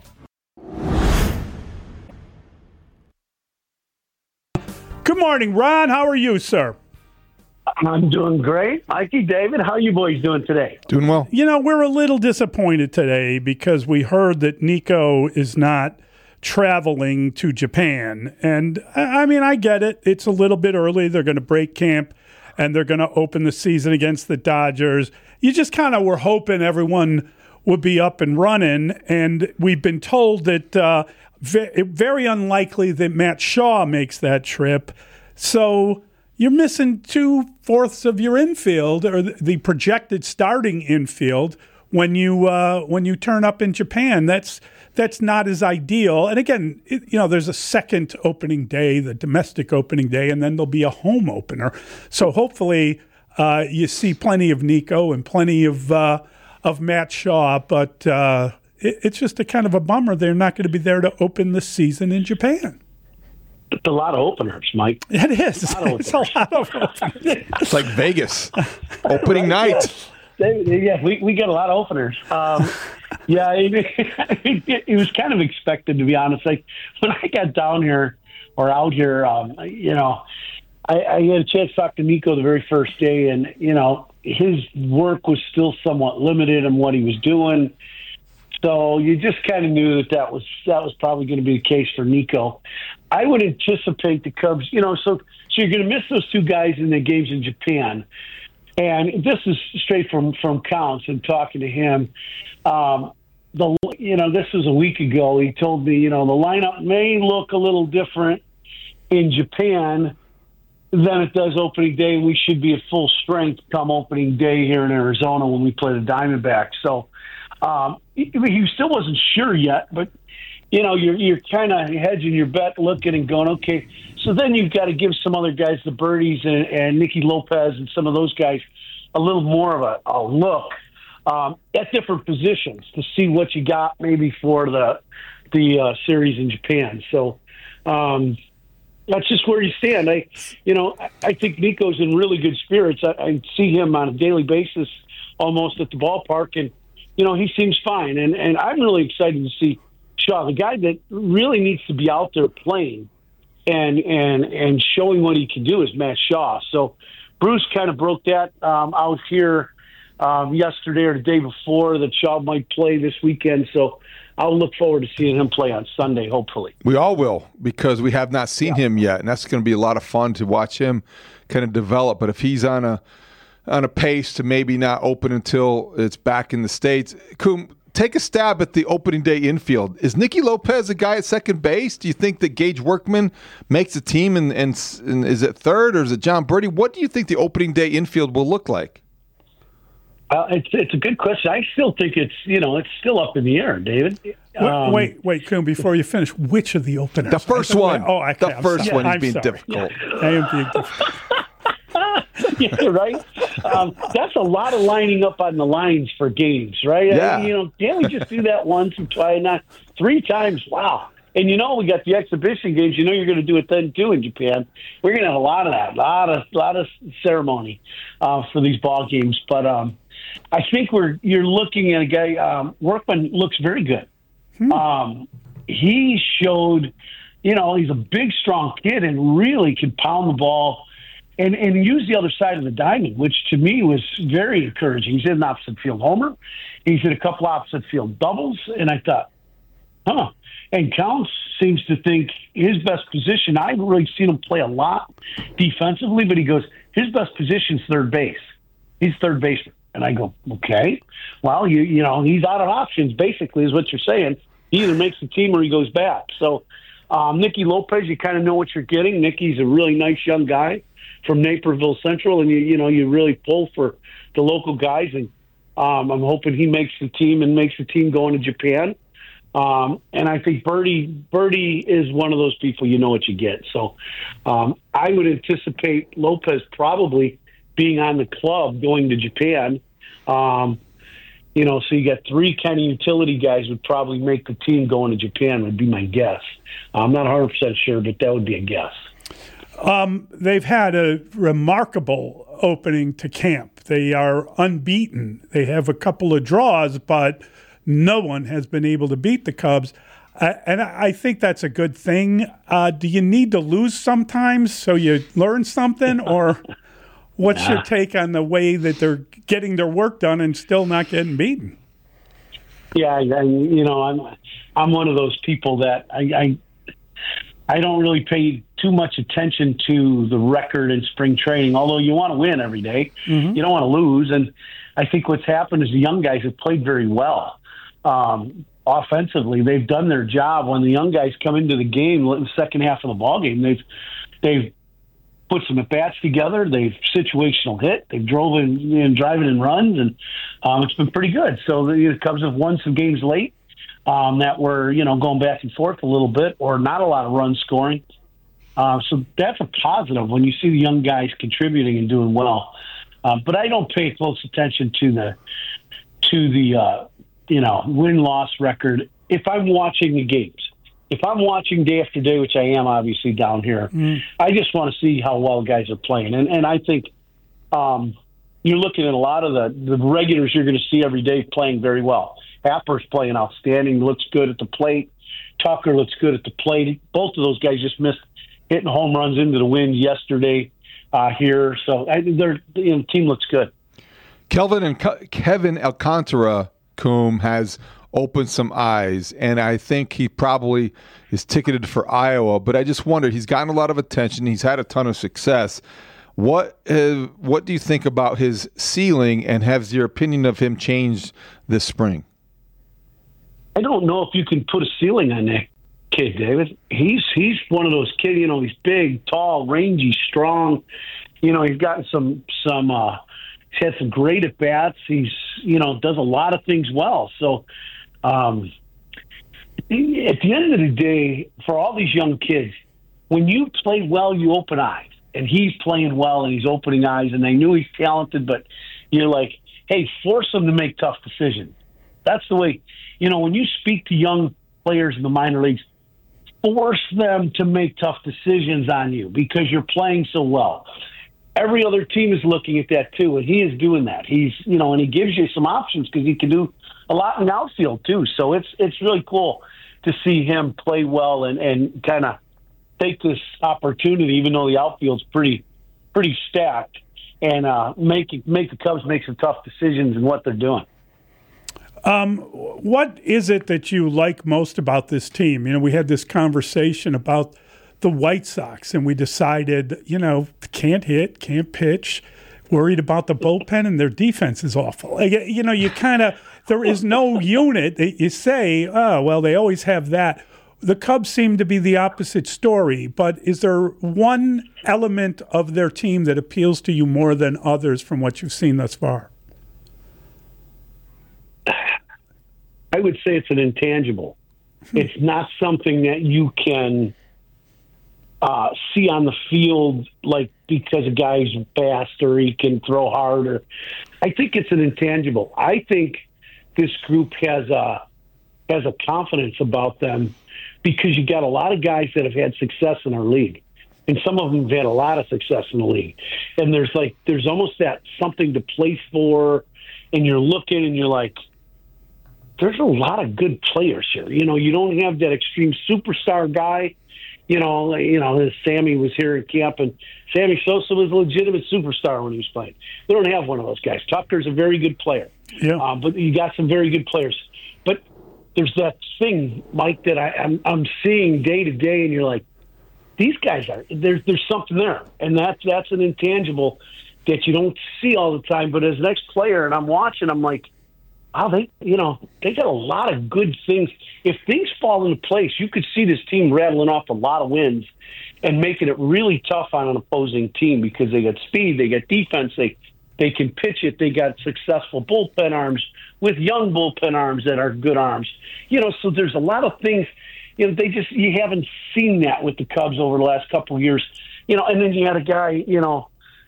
Good morning, Ron. How are you, sir? I'm doing great. Mikey, David, how are you boys doing today? Doing well. You know, we're a little disappointed today because we heard that Nico is not traveling to Japan. And I I mean, I get it. It's a little bit early. They're going to break camp and they're going to open the season against the Dodgers. You just kind of were hoping everyone would be up and running. And we've been told that uh, ve- very unlikely that Matt Shaw makes that trip. So you're missing two-fourths of your infield, or the projected starting infield, when you uh, when you turn up in Japan. That's that's not as ideal. And again, it, you know, there's a second opening day, the domestic opening day, and then there'll be a home opener. So hopefully uh, you see plenty of Nico and plenty of uh, of Matt Shaw, but uh, it, it's just a kind of a bummer they're not going to be there to open the season in Japan. It's a lot of openers, Mike. It is. A It's a lot of openers. It's like Vegas. Opening night. They, yeah, we, we get a lot of openers. Um, yeah, it, it, it was kind of expected, to be honest. Like when I got down here or out here, um, you know, I, I had a chance to talk to Nico the very first day, and you know, his work was still somewhat limited in what he was doing. So you just kind of knew that that was that was probably going to be the case for Nico. I would anticipate the Cubs, you know, so so you're going to miss those two guys in the games in Japan. And this is straight from, from Counts and talking to him. Um, the you know, this was a week ago. He told me, you know, the lineup may look a little different in Japan than it does opening day. We should be at full strength come opening day here in Arizona when we play the Diamondbacks. So um, he, he still wasn't sure yet, but you know, you're you're kind of hedging your bet, looking and going, okay. So then you've got to give some other guys, the Birdies and, and Nicky Lopez and some of those guys, a little more of a, a look um, at different positions to see what you got maybe for the the uh, series in Japan. So um, that's just where you stand. I, you know, I, I think Nico's in really good spirits. I, I see him on a daily basis, almost at the ballpark, and you know he seems fine. And and I'm really excited to see Shaw, the guy that really needs to be out there playing and and and showing what he can do is Matt Shaw. So Bruce kind of broke that um, out here um, yesterday or the day before that Shaw might play this weekend. So I'll look forward to seeing him play on Sunday, hopefully. We all will, because we have not seen yeah. him yet, and that's going to be a lot of fun to watch him kind of develop. But if he's on a on a pace to maybe not open until it's back in the States, Coom, take a stab at the opening day infield. Is Nicky Lopez a guy at second base? Do you think that Gage Workman makes a team and, and, and is it third, or is it John Birdie? What do you think the opening day infield will look like? Uh, it's it's a good question. I still think it's you know it's still up in the air, David. Um, wait, wait, Coon, before you finish, which of the openers? The first one. Oh, okay, the I'm first sorry. one is I'm being sorry. difficult. Yeah. I am being difficult. Yeah, right. Um, that's a lot of lining up on the lines for games, right? Yeah. I mean, you know, can't we just do that once and try not three times? Wow. And you know, we got the exhibition games. You know, you're going to do it then too in Japan. We're going to have a lot of that, a lot of, lot of ceremony uh, for these ball games. But um, I think we're you're looking at a guy. Um, Workman looks very good. Hmm. Um, he showed, you know, he's a big, strong kid and really can pound the ball. And, and use the other side of the diamond, which to me was very encouraging. He's hit an opposite field homer. He's hit a couple opposite field doubles. And I thought, huh. And Counts seems to think his best position, I haven't really seen him play a lot defensively, but he goes, his best position is third base. He's third baseman. And I go, okay. Well, you you know, he's out of options, basically, is what you're saying. He either makes the team or he goes back. So um, Nicky Lopez, you kind of know what you're getting. Nicky's a really nice young guy from Naperville Central, and you you know you really pull for the local guys, and um, I'm hoping he makes the team and makes the team going to Japan. Um, and I think Birdie Birdie is one of those people, you know what you get. So um, I would anticipate Lopez probably being on the club going to Japan. Um, you know, so you got three kind of utility guys would probably make the team going to Japan would be my guess. I'm not one hundred percent sure, but that would be a guess. Um, they've had a remarkable opening to camp. They are unbeaten. They have a couple of draws, but no one has been able to beat the Cubs. Uh, and I think that's a good thing. Uh, do you need to lose sometimes so you learn something? Or what's nah. your take on the way that they're getting their work done and still not getting beaten? Yeah, and you know, I'm I'm one of those people that I, I I don't really pay too much attention to the record in spring training, although you want to win every day. Mm-hmm. You don't want to lose. And I think what's happened is the young guys have played very well um, offensively. They've done their job. When the young guys come into the game in the second half of the ball game, they've they've put some at-bats together. They've situational hit. They've drove in, in driving in runs, and um, it's been pretty good. So the Cubs have won some games late. um, that were, you know, going back and forth a little bit or not a lot of run scoring. Uh, so that's a positive when you see the young guys contributing and doing well. Uh, but I don't pay close attention to the to the uh, you know win-loss record if I'm watching the games. If I'm watching day after day, which I am obviously down here, mm. I just want to see how well guys are playing. And and I think um, you're looking at a lot of the, the regulars you're going to see every day playing very well. Happer's playing outstanding, looks good at the plate. Tucker looks good at the plate. Both of those guys just missed hitting home runs into the wind yesterday uh, here. So I, their you know, team looks good. Kelvin and Kevin Alcantara, Coom, has opened some eyes, and I think he probably is ticketed for Iowa. But I just wondered, he's gotten a lot of attention. He's had a ton of success. What uh, what do you think about his ceiling, and has your opinion of him changed this spring? I don't know if you can put a ceiling on that kid, David. He's he's one of those kids, you know, he's big, tall, rangy, strong. You know, he's gotten some some uh he's had some great at bats. He's, you know, does a lot of things well. So um at the end of the day, for all these young kids, when you play well, you open eyes. And he's playing well and he's opening eyes, and they knew he's talented, but you're like, hey, force him to make tough decisions. That's the way, you know, when you speak to young players in the minor leagues, force them to make tough decisions on you because you're playing so well. Every other team is looking at that too, and he is doing that. He's, you know, and he gives you some options because he can do a lot in the outfield too. So it's it's really cool to see him play well and, and kind of take this opportunity, even though the outfield's pretty pretty stacked, and uh, make make the Cubs make some tough decisions in what they're doing. Um, what is it that you like most about this team? You know, we had this conversation about the White Sox, and we decided, you know, can't hit, can't pitch, worried about the bullpen, and their defense is awful. You know, you kind of, there is no unit that you say, oh, well, they always have that. The Cubs seem to be the opposite story, but is there one element of their team that appeals to you more than others from what you've seen thus far? I would say it's an intangible. It's not something that you can uh, see on the field, like because a guy's fast or he can throw harder. I think it's an intangible. I think this group has a has a confidence about them because you got a lot of guys that have had success in our league, and some of them have had a lot of success in the league. And there's like there's almost that something to play for, and you're looking and you're like, there's a lot of good players here. You know, you don't have that extreme superstar guy. You know, you know, Sammy was here in camp, and Sammy Sosa was a legitimate superstar when he was playing. We don't have one of those guys. Tucker's a very good player. Yeah. Uh, but you got some very good players. But there's that thing, Mike, that I, I'm, I'm seeing day to day, and you're like, these guys are, there's, there's something there. And that's, that's an intangible that you don't see all the time. But as an ex-player, and I'm watching, I'm like, wow, they, you know, they got a lot of good things. If things fall into place, you could see this team rattling off a lot of wins and making it really tough on an opposing team because they got speed, they got defense, they they can pitch it, they got successful bullpen arms with young bullpen arms that are good arms. You know, so there's a lot of things, you know, they just, you haven't seen that with the Cubs over the last couple of years. You know, and then you had a guy, you know,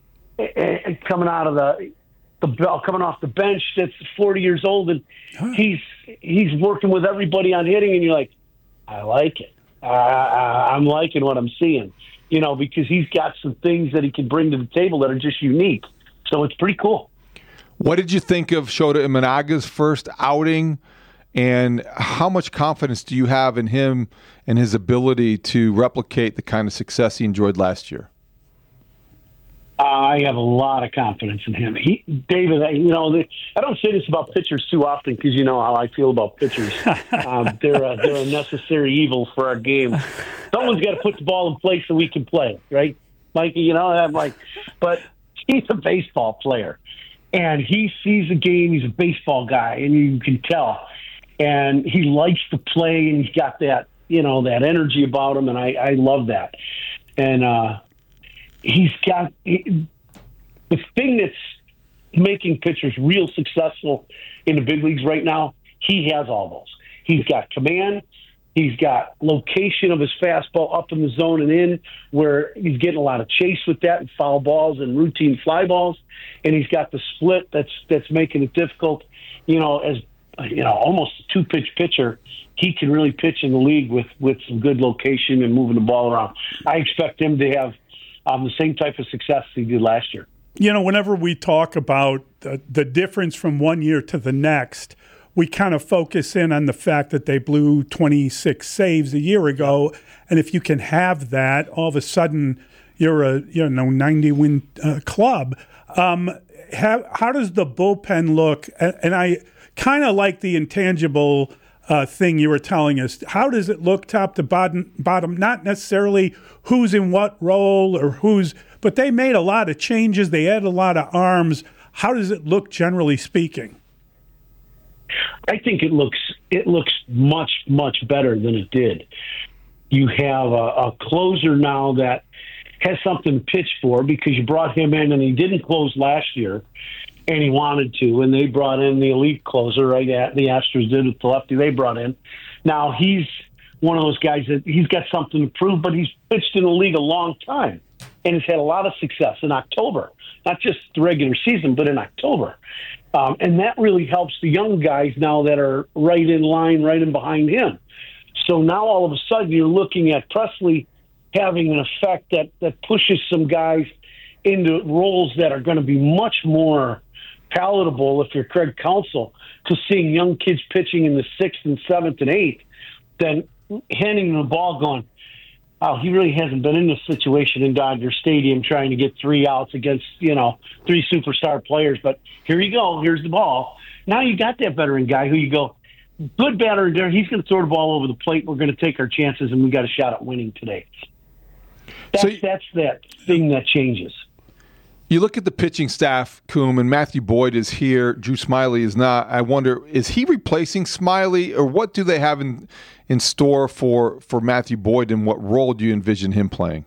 coming out of the, the bell coming off the bench that's forty years old, and huh. he's he's working with everybody on hitting, and you're like, I like it. Uh, I'm liking what I'm seeing, you know, because he's got some things that he can bring to the table that are just unique. So it's pretty cool. What did you think of Shota Imanaga's first outing, and how much confidence do you have in him and his ability to replicate the kind of success he enjoyed last year? I have a lot of confidence in him. He, David, you know, I don't say this about pitchers too often because you know how I feel about pitchers. um, they're a, they're a necessary evil for our game. Someone's got to put the ball in place so we can play, right, Mikey? You know, I'm like, but he's a baseball player, and he sees the game. He's a baseball guy, and you can tell. And he likes to play, and he's got that, you know, that energy about him, and I, I love that. And uh, he's got he, the thing that's making pitchers real successful in the big leagues right now. He has all those. He's got command. He's got location of his fastball up in the zone and in, where he's getting a lot of chase with that and foul balls and routine fly balls. And he's got the split that's that's making it difficult. You know, as you know, almost a two-pitch pitcher, he can really pitch in the league with, with some good location and moving the ball around. I expect him to have um, the same type of success he did last year. You know, whenever we talk about the, the difference from one year to the next, we kind of focus in on the fact that they blew twenty-six saves a year ago, and if you can have that, all of a sudden you're a you know ninety win uh, club. Um, how, how does the bullpen look? And, and I kind of like the intangible uh, thing you were telling us. How does it look top to bottom? Bottom, not necessarily who's in what role or who's, but they made a lot of changes. They added a lot of arms. How does it look, generally speaking? I think it looks it looks much, much better than it did. You have a, a closer now that has something to pitch for, because you brought him in and he didn't close last year, and he wanted to, and they brought in the elite closer, right? The Astros did with the lefty they brought in. Now he's one of those guys that he's got something to prove, but he's pitched in the league a long time and has had a lot of success in October, not just the regular season, but in October. Um, and that really helps the young guys now that are right in line, right in behind him. So now all of a sudden you're looking at Presley having an effect that, that pushes some guys into roles that are going to be much more palatable if you're Craig Counsell to seeing young kids pitching in the sixth and seventh and eighth than handing them the ball going, oh, he really hasn't been in this situation in Dodger Stadium trying to get three outs against, you know, three superstar players. But here you go. Here's the ball. Now you got that veteran guy who you go, good batter there. He's going to throw the ball over the plate. We're going to take our chances, and we got a shot at winning today. That's, so, that's that thing that changes. You look at the pitching staff, Coom, and Matthew Boyd is here. Drew Smyly is not. I wonder, is he replacing Smyly, or what do they have in in store for, for Matthew Boyd, and what role do you envision him playing?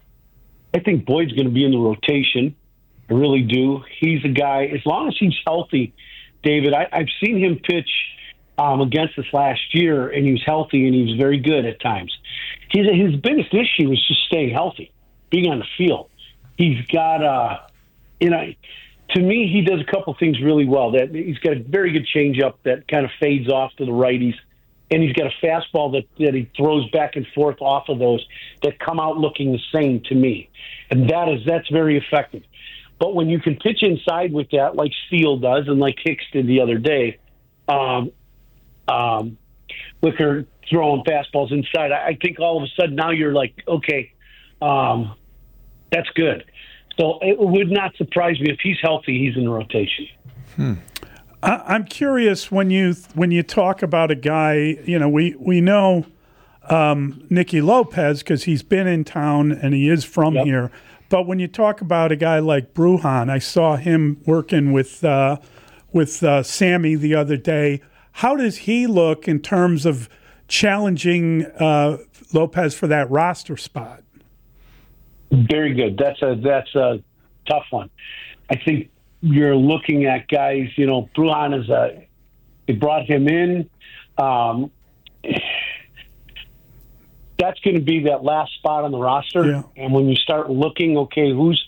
I think Boyd's going to be in the rotation. I really do. He's a guy, as long as he's healthy, David, I, I've seen him pitch um, against us last year, and he was healthy, and he was very good at times. His, his biggest issue is just staying healthy, being on the field. He's got, uh, you know, to me, he does a couple things really well. That he's got a very good changeup that kind of fades off to the righties, and he's got a fastball that, that he throws back and forth off of those that come out looking the same to me, and that is that's very effective. But when you can pitch inside with that, like Steele does, and like Hicks did the other day, um, um, with her throwing fastballs inside, I, I think all of a sudden now you're like, okay, um, that's good. So it would not surprise me if he's healthy, he's in the rotation. Hmm. I'm curious when you when you talk about a guy, you know, we, we know um, Nicky Lopez because he's been in town and he is from yep. here. But when you talk about a guy like Brujan, I saw him working with uh, with uh, Sammy the other day. How does he look in terms of challenging uh, Lopez for that roster spot? Very good. That's a that's a tough one. I think you're looking at guys. You know, Brujan is a. They brought him in. Um, that's going to be that last spot on the roster. Yeah. And when you start looking, okay, who's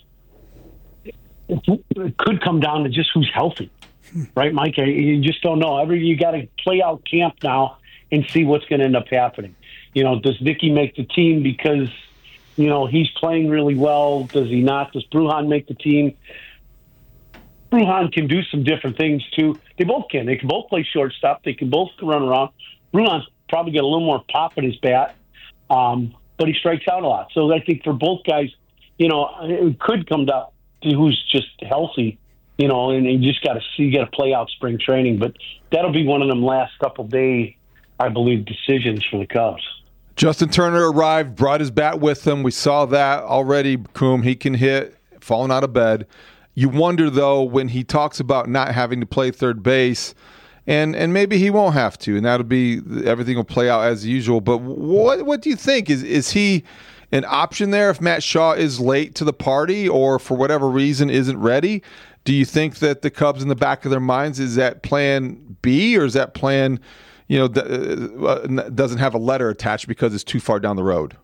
it could come down to just who's healthy, right, Mike? You just don't know. Every you got to play out camp now and see what's going to end up happening. You know, does Nicky make the team because, you know, he's playing really well? Does he not? Does Brujan make the team? Brujan can do some different things, too. They both can. They can both play shortstop. They can both run around. Brujan's probably got a little more pop in his bat, um, but he strikes out a lot. So I think for both guys, you know, it could come down to who's just healthy, you know, and you just got to see, you got to play out spring training. But that'll be one of them last couple day, I believe, decisions for the Cubs. Justin Turner arrived, brought his bat with him. We saw that already, Coom. He can hit, falling out of bed. You wonder, though, when he talks about not having to play third base, and and maybe he won't have to, and that'll be everything will play out as usual. But what what do you think? Is is he an option there if Matt Shaw is late to the party or for whatever reason isn't ready? Do you think that the Cubs in the back of their minds is that plan B, or is that plan, you know, uh, doesn't have a letter attached because it's too far down the road?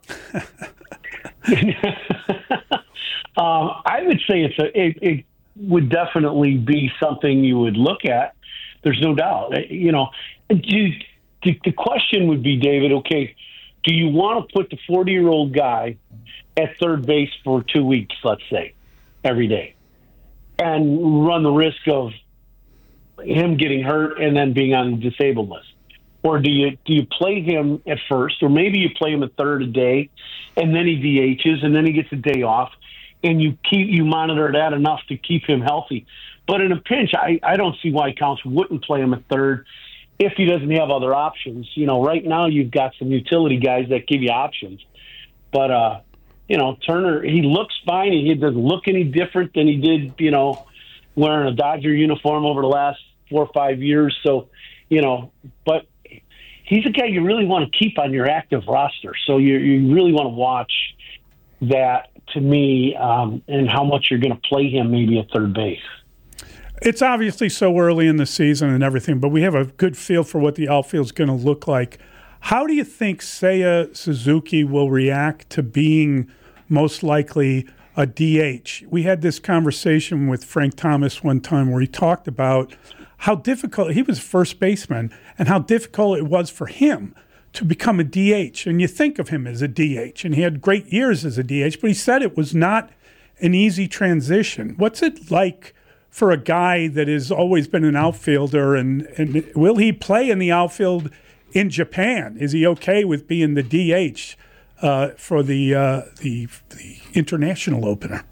um, I would say it's a, it, it would definitely be something you would look at. There's no doubt. You know, do, the, the question would be, David, okay, do you want to put the forty-year-old guy at third base for two weeks, let's say, every day, and run the risk of him getting hurt and then being on the disabled list? Or do you do you play him at first, or maybe you play him at third a day, and then he D Hs, and then he gets a day off, and you keep you monitor that enough to keep him healthy. But in a pinch, I, I don't see why Counts wouldn't play him at third if he doesn't have other options. You know, right now you've got some utility guys that give you options. But, uh, you know, Turner, he looks fine. He doesn't look any different than he did, you know, wearing a Dodger uniform over the last four or five years. So, you know, but he's a guy you really want to keep on your active roster. So you, you really want to watch that, to me, um, and how much you're going to play him maybe at third base. It's obviously so early in the season and everything, but we have a good feel for what the outfield's going to look like. How do you think Seiya Suzuki will react to being most likely a D H? We had this conversation with Frank Thomas one time where he talked about how difficult, he was first baseman, and how difficult it was for him to become a D H. And you think of him as a D H, and he had great years as a D H, but he said it was not an easy transition. What's it like for a guy that has always been an outfielder, and, and will he play in the outfield in Japan? Is he okay with being the D H uh, for the, uh, the the international opener?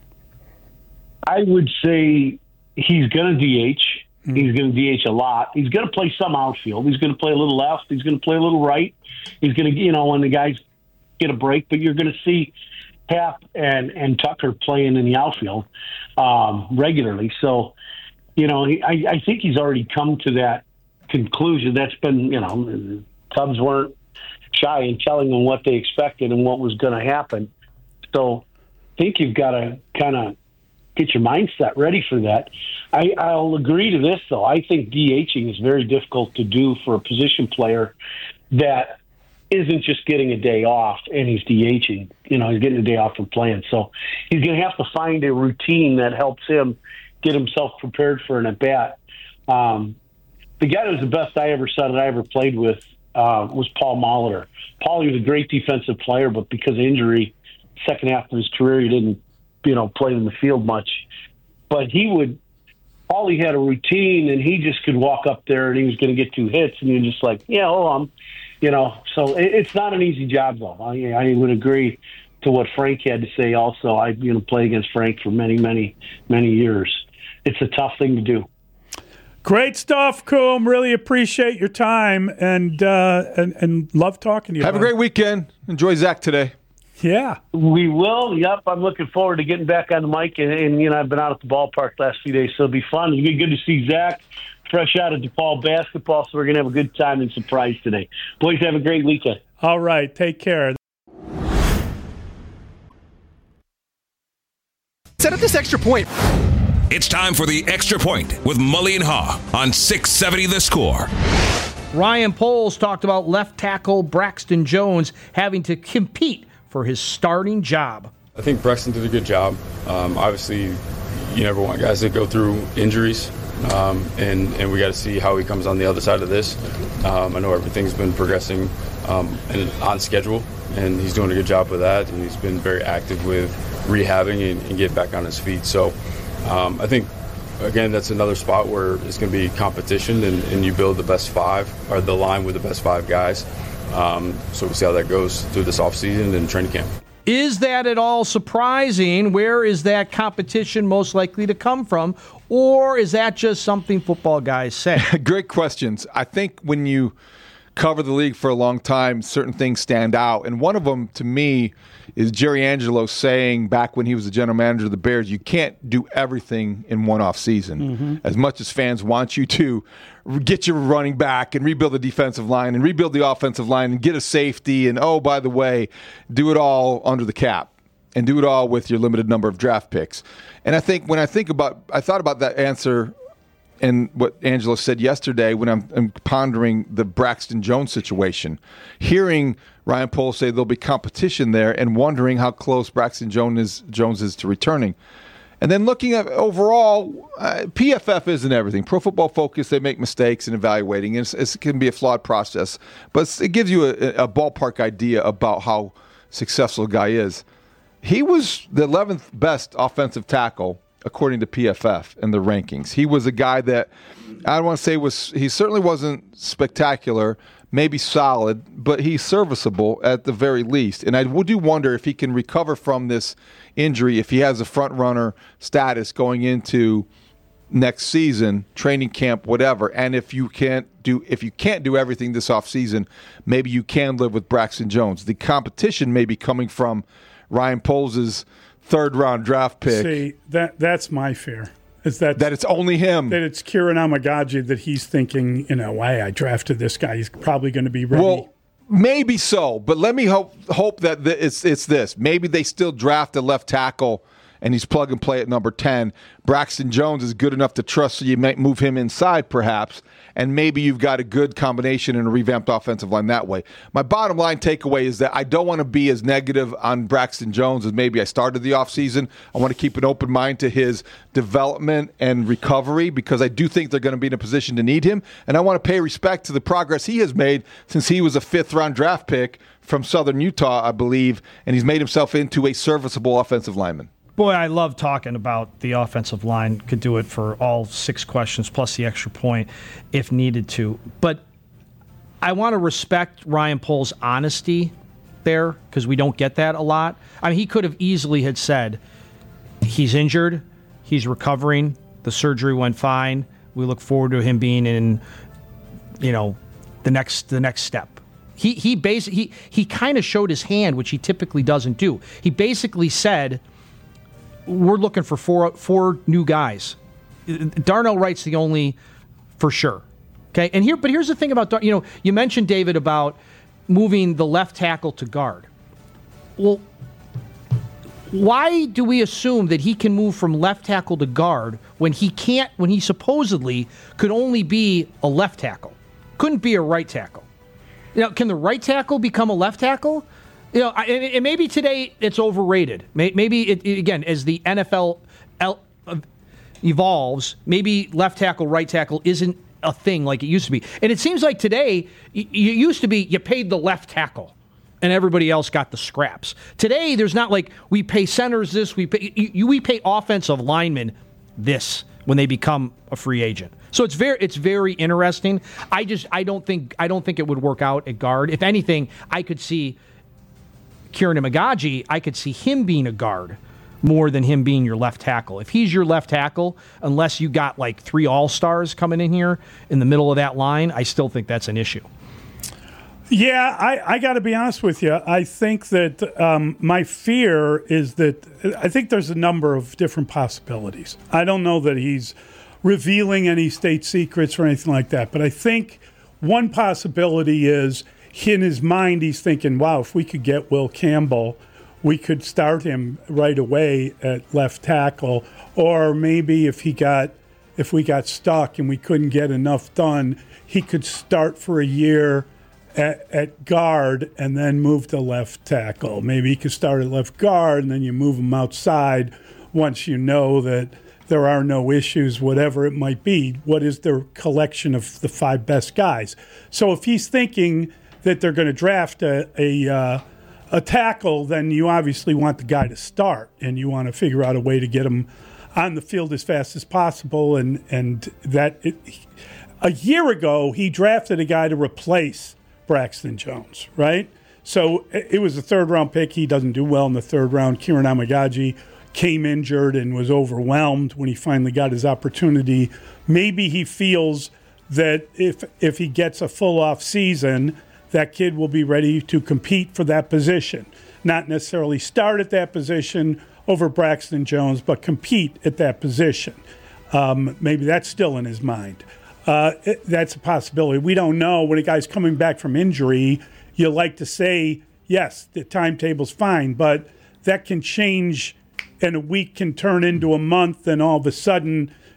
I would say he's going to D H. Mm-hmm. He's going to D H a lot. He's going to play some outfield. He's going to play a little left. He's going to play a little right. He's going to, you know, when the guys get a break, but you're going to see Happ and, and Tucker playing in the outfield um, regularly. So, you know, he, I, I think he's already come to that conclusion. That's been, you know, the Cubs weren't shy in telling them what they expected and what was going to happen. So I think you've got to kind of get your mindset ready for that. I, I'll agree to this, though. I think DHing is very difficult to do for a position player that isn't just getting a day off and he's DHing. You know, he's getting a day off from playing. So he's going to have to find a routine that helps him get himself prepared for an at-bat. Um, the guy that was the best I ever saw that I ever played with uh, was Paul Molitor. Paul, he was a great defensive player, but because of injury, second half of his career, he didn't, you know, play in the field much. But he would, all he had a routine, and he just could walk up there and he was going to get two hits, and you're just like, yeah, hold on. You know, so it, it's not an easy job, though. I, I would agree to what Frank had to say also. I, you know, played against Frank for many, many, many years. It's a tough thing to do. Great stuff, Coom. Really appreciate your time, and uh, and, and love talking to you. Have a great weekend. Enjoy Zach today. Yeah. We will. Yep. I'm looking forward to getting back on the mic, and, and you know, I've been out at the ballpark the last few days, so it'll be fun. It'll be good to see Zach fresh out of DePaul basketball, so we're going to have a good time and surprise today. Boys, have a great weekend. All right. Take care. Set up this extra point. It's time for the Extra Point with Mully and Haw on six seventy The Score. Ryan Poles talked about left tackle Braxton Jones having to compete for his starting job. I think Braxton did a good job. Um, obviously, you never want guys to go through injuries, um, and, and we got to see how he comes on the other side of this. Um, I know everything's been progressing um, and on schedule, and he's doing a good job with that, and he's been very active with rehabbing and, and getting back on his feet. So um, I think, again, that's another spot where it's going to be competition, and, and you build the best five, or the line with the best five guys. Um, so we'll see how that goes through this offseason and training camp. Is that at all surprising? Where is that competition most likely to come from? Or is that just something football guys say? Great questions. I think when you cover the league for a long time, certain things stand out. And one of them, to me, is Jerry Angelo saying back when he was the general manager of the Bears, you can't do everything in one off season. Mm-hmm. As much as fans want you to get your running back and rebuild the defensive line and rebuild the offensive line and get a safety and, oh, by the way, do it all under the cap and do it all with your limited number of draft picks. And I think when I think about, I thought about that answer and what Angela said yesterday when I'm, I'm pondering the Braxton Jones situation, hearing Ryan Poles say there'll be competition there and wondering how close Braxton Jones is, Jones is to returning. And then looking at overall, uh, P F F isn't everything. Pro Football Focus, they make mistakes in evaluating. It's, it's, it can be a flawed process, but it gives you a, a ballpark idea about how successful a guy is. He was the eleventh best offensive tackle according to P F F in the rankings. He was a guy that I don't want to say was, he certainly wasn't spectacular, maybe solid, but he's serviceable at the very least. And I do wonder if he can recover from this injury, if he has a front runner status going into next season, training camp, whatever. And if you can't do if you can't do everything this offseason, maybe you can live with Braxton Jones. The competition may be coming from Ryan Poles' third round draft pick. See, that that's my fear. Is that that it's only him. That it's Kieran Amagaji that he's thinking, you know, why I drafted this guy. He's probably going to be ready. Well, maybe so, but let me hope hope that th- it's it's this. Maybe they still draft a left tackle and he's plug and play at number ten. Braxton Jones is good enough to trust, so you might move him inside perhaps, and maybe you've got a good combination and a revamped offensive line that way. My bottom line takeaway is that I don't want to be as negative on Braxton Jones as maybe I started the offseason. I want to keep an open mind to his development and recovery because I do think they're going to be in a position to need him, and I want to pay respect to the progress he has made since he was a fifth-round draft pick from Southern Utah, I believe, and he's made himself into a serviceable offensive lineman. Boy, I love talking about the offensive line. Could do it for all six questions plus the extra point if needed to. But I want to respect Ryan Poles' honesty there because we don't get that a lot. I mean, he could have easily had said, he's injured, he's recovering, the surgery went fine, we look forward to him being in, you know, the next the next step. He he basically he, he kind of showed his hand, which he typically doesn't do. He basically said, we're looking for four four new guys. Darnell Wright's the only for sure. Okay, and here, but here's the thing about Dar- you know, you mentioned, David, about moving the left tackle to guard. Well, why do we assume that he can move from left tackle to guard when he can't? When he supposedly could only be a left tackle, couldn't be a right tackle. You know, can the right tackle become a left tackle? You know, and maybe today it's overrated. Maybe, it, again, as the N F L evolves, maybe left tackle, right tackle isn't a thing like it used to be. And it seems like today, it used to be you paid the left tackle and everybody else got the scraps. Today, there's not like we pay centers this, we pay, you, we pay offensive linemen this when they become a free agent. So it's very it's very interesting. I just I don't think I don't think it would work out at guard. If anything, I could see Kieran Amagaji, I could see him being a guard more than him being your left tackle. If he's your left tackle, unless you got like three all-stars coming in here in the middle of that line, I still think that's an issue. Yeah, I, I got to be honest with you. I think that um, my fear is that I think there's a number of different possibilities. I don't know that he's revealing any state secrets or anything like that, but I think one possibility is in his mind, he's thinking, wow, if we could get Will Campbell, we could start him right away at left tackle. Or maybe if he got, if we got stuck and we couldn't get enough done, he could start for a year at, at guard and then move to left tackle. Maybe he could start at left guard and then you move him outside once you know that there are no issues, whatever it might be. What is their collection of the five best guys? So if he's thinking that they're going to draft a a, uh, a tackle, then you obviously want the guy to start, and you want to figure out a way to get him on the field as fast as possible. And and that it, a year ago he drafted a guy to replace Braxton Jones, right? So it was a third round pick. He doesn't do well in the third round. Kieran Amagaji came injured and was overwhelmed when he finally got his opportunity. Maybe he feels that if if he gets a full off season, that kid will be ready to compete for that position. Not necessarily start at that position over Braxton Jones, but compete at that position. Um, maybe that's still in his mind. Uh, it, that's a possibility. We don't know. When a guy's coming back from injury, you like to say, yes, the timetable's fine, but that can change, and a week can turn into a month, and all of a sudden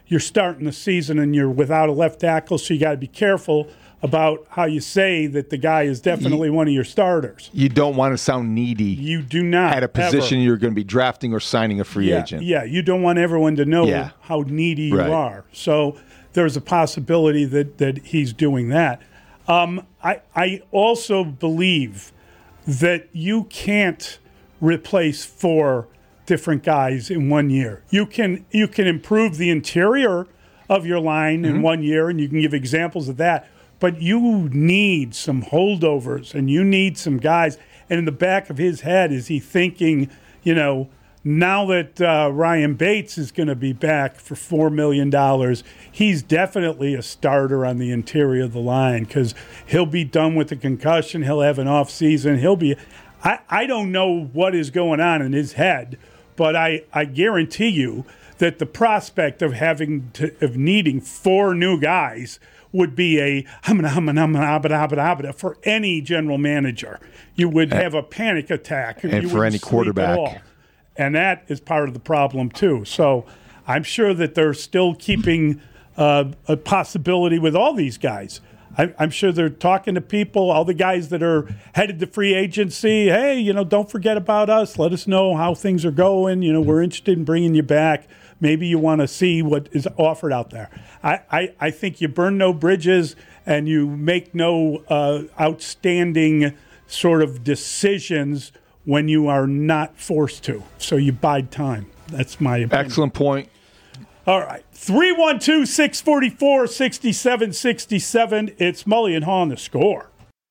you're starting the season and you're without a left tackle, so you got to be careful about how you say that the guy is definitely you, one of your starters. You don't want to sound needy. You do not. At a position ever. You're going to be drafting or signing a free yeah, agent. Yeah, you don't want everyone to know yeah. how needy you right. are. So there's a possibility that, that he's doing that. Um, I, I also believe that you can't replace four different guys in one year. You can you can improve the interior of your line mm-hmm. in one year, and you can give examples of that. But you need some holdovers, and you need some guys. And in the back of his head, is he thinking, you know, now that uh, Ryan Bates is going to be back for four million dollars, he's definitely a starter on the interior of the line because he'll be done with the concussion. He'll have an off season. He'll be I, – I don't know what is going on in his head, but I, I guarantee you that the prospect of having to, of needing four new guys would be a humana, humana, humana, abada, abada, abada for any general manager. You would have a panic attack. And you for any quarterback. And that is part of the problem, too. So I'm sure that they're still keeping uh, a possibility with all these guys. I, I'm sure they're talking to people, all the guys that are headed to free agency. Hey, you know, don't forget about us. Let us know how things are going. You know, we're interested in bringing you back. Maybe you want to see what is offered out there. I, I, I think you burn no bridges and you make no uh, outstanding sort of decisions when you are not forced to. So you bide time. That's my opinion. Excellent point. All right. three one two, six four four, six seven six seven. It's Mully and Haw on The Score.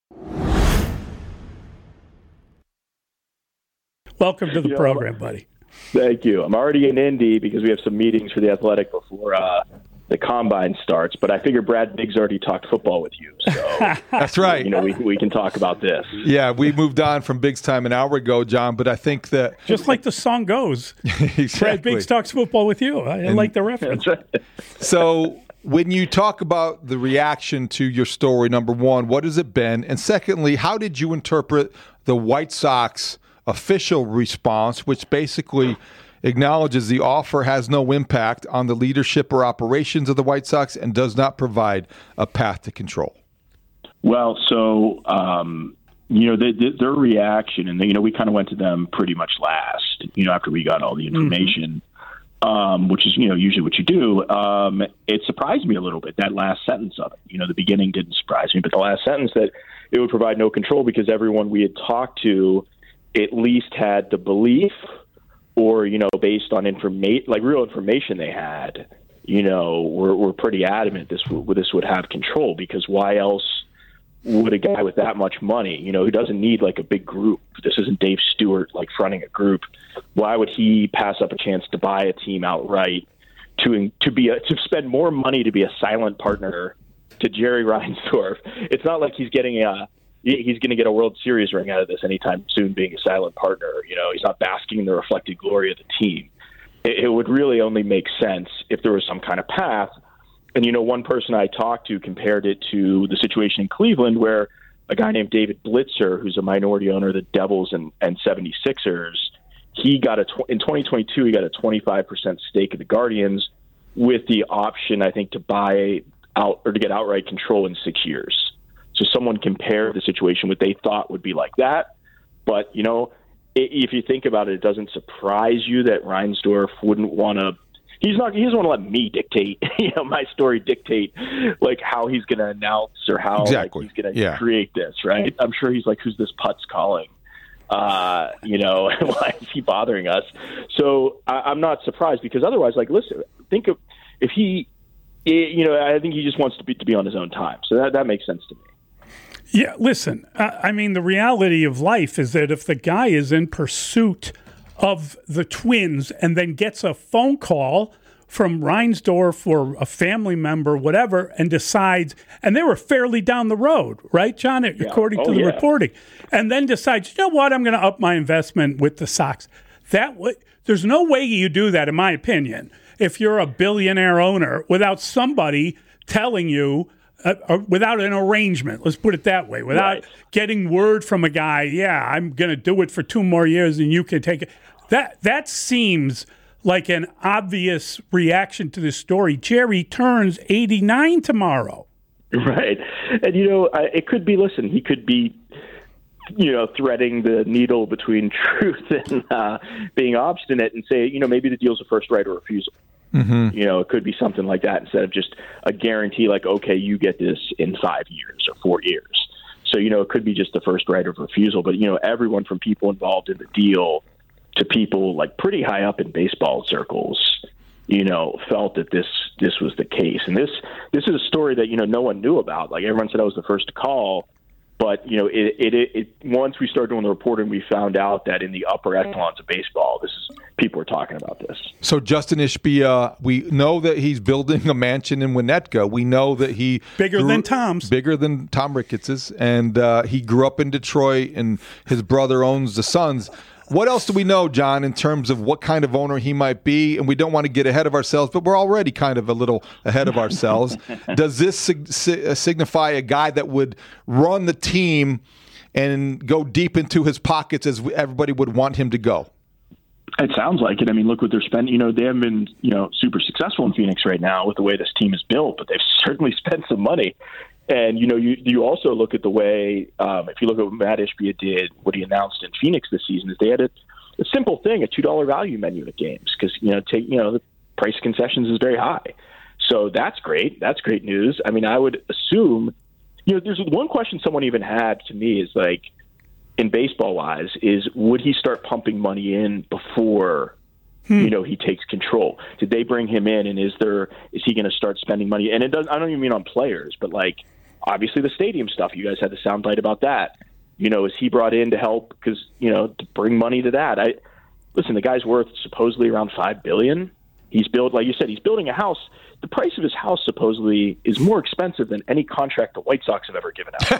Welcome to the you program, know, buddy. Thank you. I'm already in Indy because we have some meetings for the Athletic before uh, the Combine starts, but I figure Brad Biggs already talked football with you. So that's right. You know, we we can talk about this. Yeah, we moved on from Biggs time an hour ago, John, but I think that just like the song goes, exactly. Brad Biggs talks football with you. I, I like the reference. So when you talk about the reaction to your story, number one, what has it been? And secondly, how did you interpret the White Sox official response, which basically acknowledges the offer has no impact on the leadership or operations of the White Sox and does not provide a path to control? Well, so, um, you know, they, they, their reaction, and, they, you know, we kind of went to them pretty much last, you know, after we got all the information, mm-hmm. um, which is, you know, usually what you do. Um, it surprised me a little bit, that last sentence of it. You know, the beginning didn't surprise me, but the last sentence that it would provide no control because everyone we had talked to at least had the belief or, you know, based on information, like real information they had, you know, we're, we're pretty adamant this would, this would have control because why else would a guy with that much money, you know, who doesn't need like a big group, this isn't Dave Stewart, like fronting a group, why would he pass up a chance to buy a team outright to, to be a, to spend more money to be a silent partner to Jerry Reinsdorf? It's not like he's getting a, he's going to get a World Series ring out of this anytime soon being a silent partner. You know, he's not basking in the reflected glory of the team. It, it would really only make sense if there was some kind of path. And, you know, one person I talked to compared it to the situation in Cleveland where a guy named David Blitzer, who's a minority owner of the Devils and, and seventy-sixers, he got a tw- in twenty twenty-two, he got a twenty-five percent stake of the Guardians with the option, I think, to buy out or to get outright control in six years. So someone compared the situation what they thought would be like that. But, you know, if you think about it, it doesn't surprise you that Reinsdorf wouldn't want to – he's not – he doesn't want to let me dictate, you know, my story dictate, like, how he's going to announce or how exactly. like, he's going to yeah. create this, right? I'm sure he's like, who's this putz calling? Uh, you know, why is he bothering us? So I, I'm not surprised because otherwise, like, listen, think of – if he – you know, I think he just wants to be, to be on his own time. So that, that makes sense to me. Yeah, listen, uh, I mean, the reality of life is that if the guy is in pursuit of the Twins and then gets a phone call from Reinsdorf or a family member, whatever, and decides, and they were fairly down the road, right, John, yeah. according oh, to the yeah. reporting, and then decides, you know what, I'm going to up my investment with the Sox. That w- There's no way you do that, in my opinion, if you're a billionaire owner without somebody telling you, Uh, uh, without an arrangement, let's put it that way, without right. getting word from a guy, yeah, I'm going to do it for two more years and you can take it. That that seems like an obvious reaction to this story. Jerry turns eighty-nine tomorrow. Right. And, you know, I, it could be, listen, he could be, you know, threading the needle between truth and uh, being obstinate and say, you know, maybe the deal's a first right of refusal. Mm-hmm. You know, it could be something like that instead of just a guarantee like, okay, you get this in five years or four years. So, you know, it could be just the first right of refusal. But, you know, everyone from people involved in the deal to people like pretty high up in baseball circles, you know, felt that this this was the case. And this this is a story that, you know, no one knew about. Like everyone said I was the first to call. But, you know, it, it, it, it once we started doing the reporting, we found out that in the upper echelons of baseball, this is people are talking about this. So Justin Ishbia, we know that he's building a mansion in Winnetka. We know that he bigger grew, than Tom's, bigger than Tom Ricketts's, and uh, he grew up in Detroit, and his brother owns the Suns. What else do we know, John, in terms of what kind of owner he might be? And we don't want to get ahead of ourselves, but we're already kind of a little ahead of ourselves. Does this sig- signify a guy that would run the team and go deep into his pockets as everybody would want him to go? It sounds like it. I mean, look what they're spending. You know, they haven't been, you know, super successful in Phoenix right now with the way this team is built, but they've certainly spent some money. And, you know, you you also look at the way, um, if you look at what Matt Ishbia did, what he announced in Phoenix this season, is they had a, a simple thing, a two dollar value menu at games because, you know, take, you know, the price of concessions is very high. So that's great. That's great news. I mean, I would assume, you know, there's one question someone even had to me is like, in baseball-wise, is would he start pumping money in before, hmm. you know, he takes control? Did they bring him in, and is there is he going to start spending money? And it does. I don't even mean on players, but like obviously the stadium stuff. You guys had the soundbite about that. You know, is he brought in to help because you know to bring money to that? I listen. The guy's worth supposedly around five billion dollars. He's built, like you said, he's building a house. The price of his house supposedly is more expensive than any contract the White Sox have ever given out.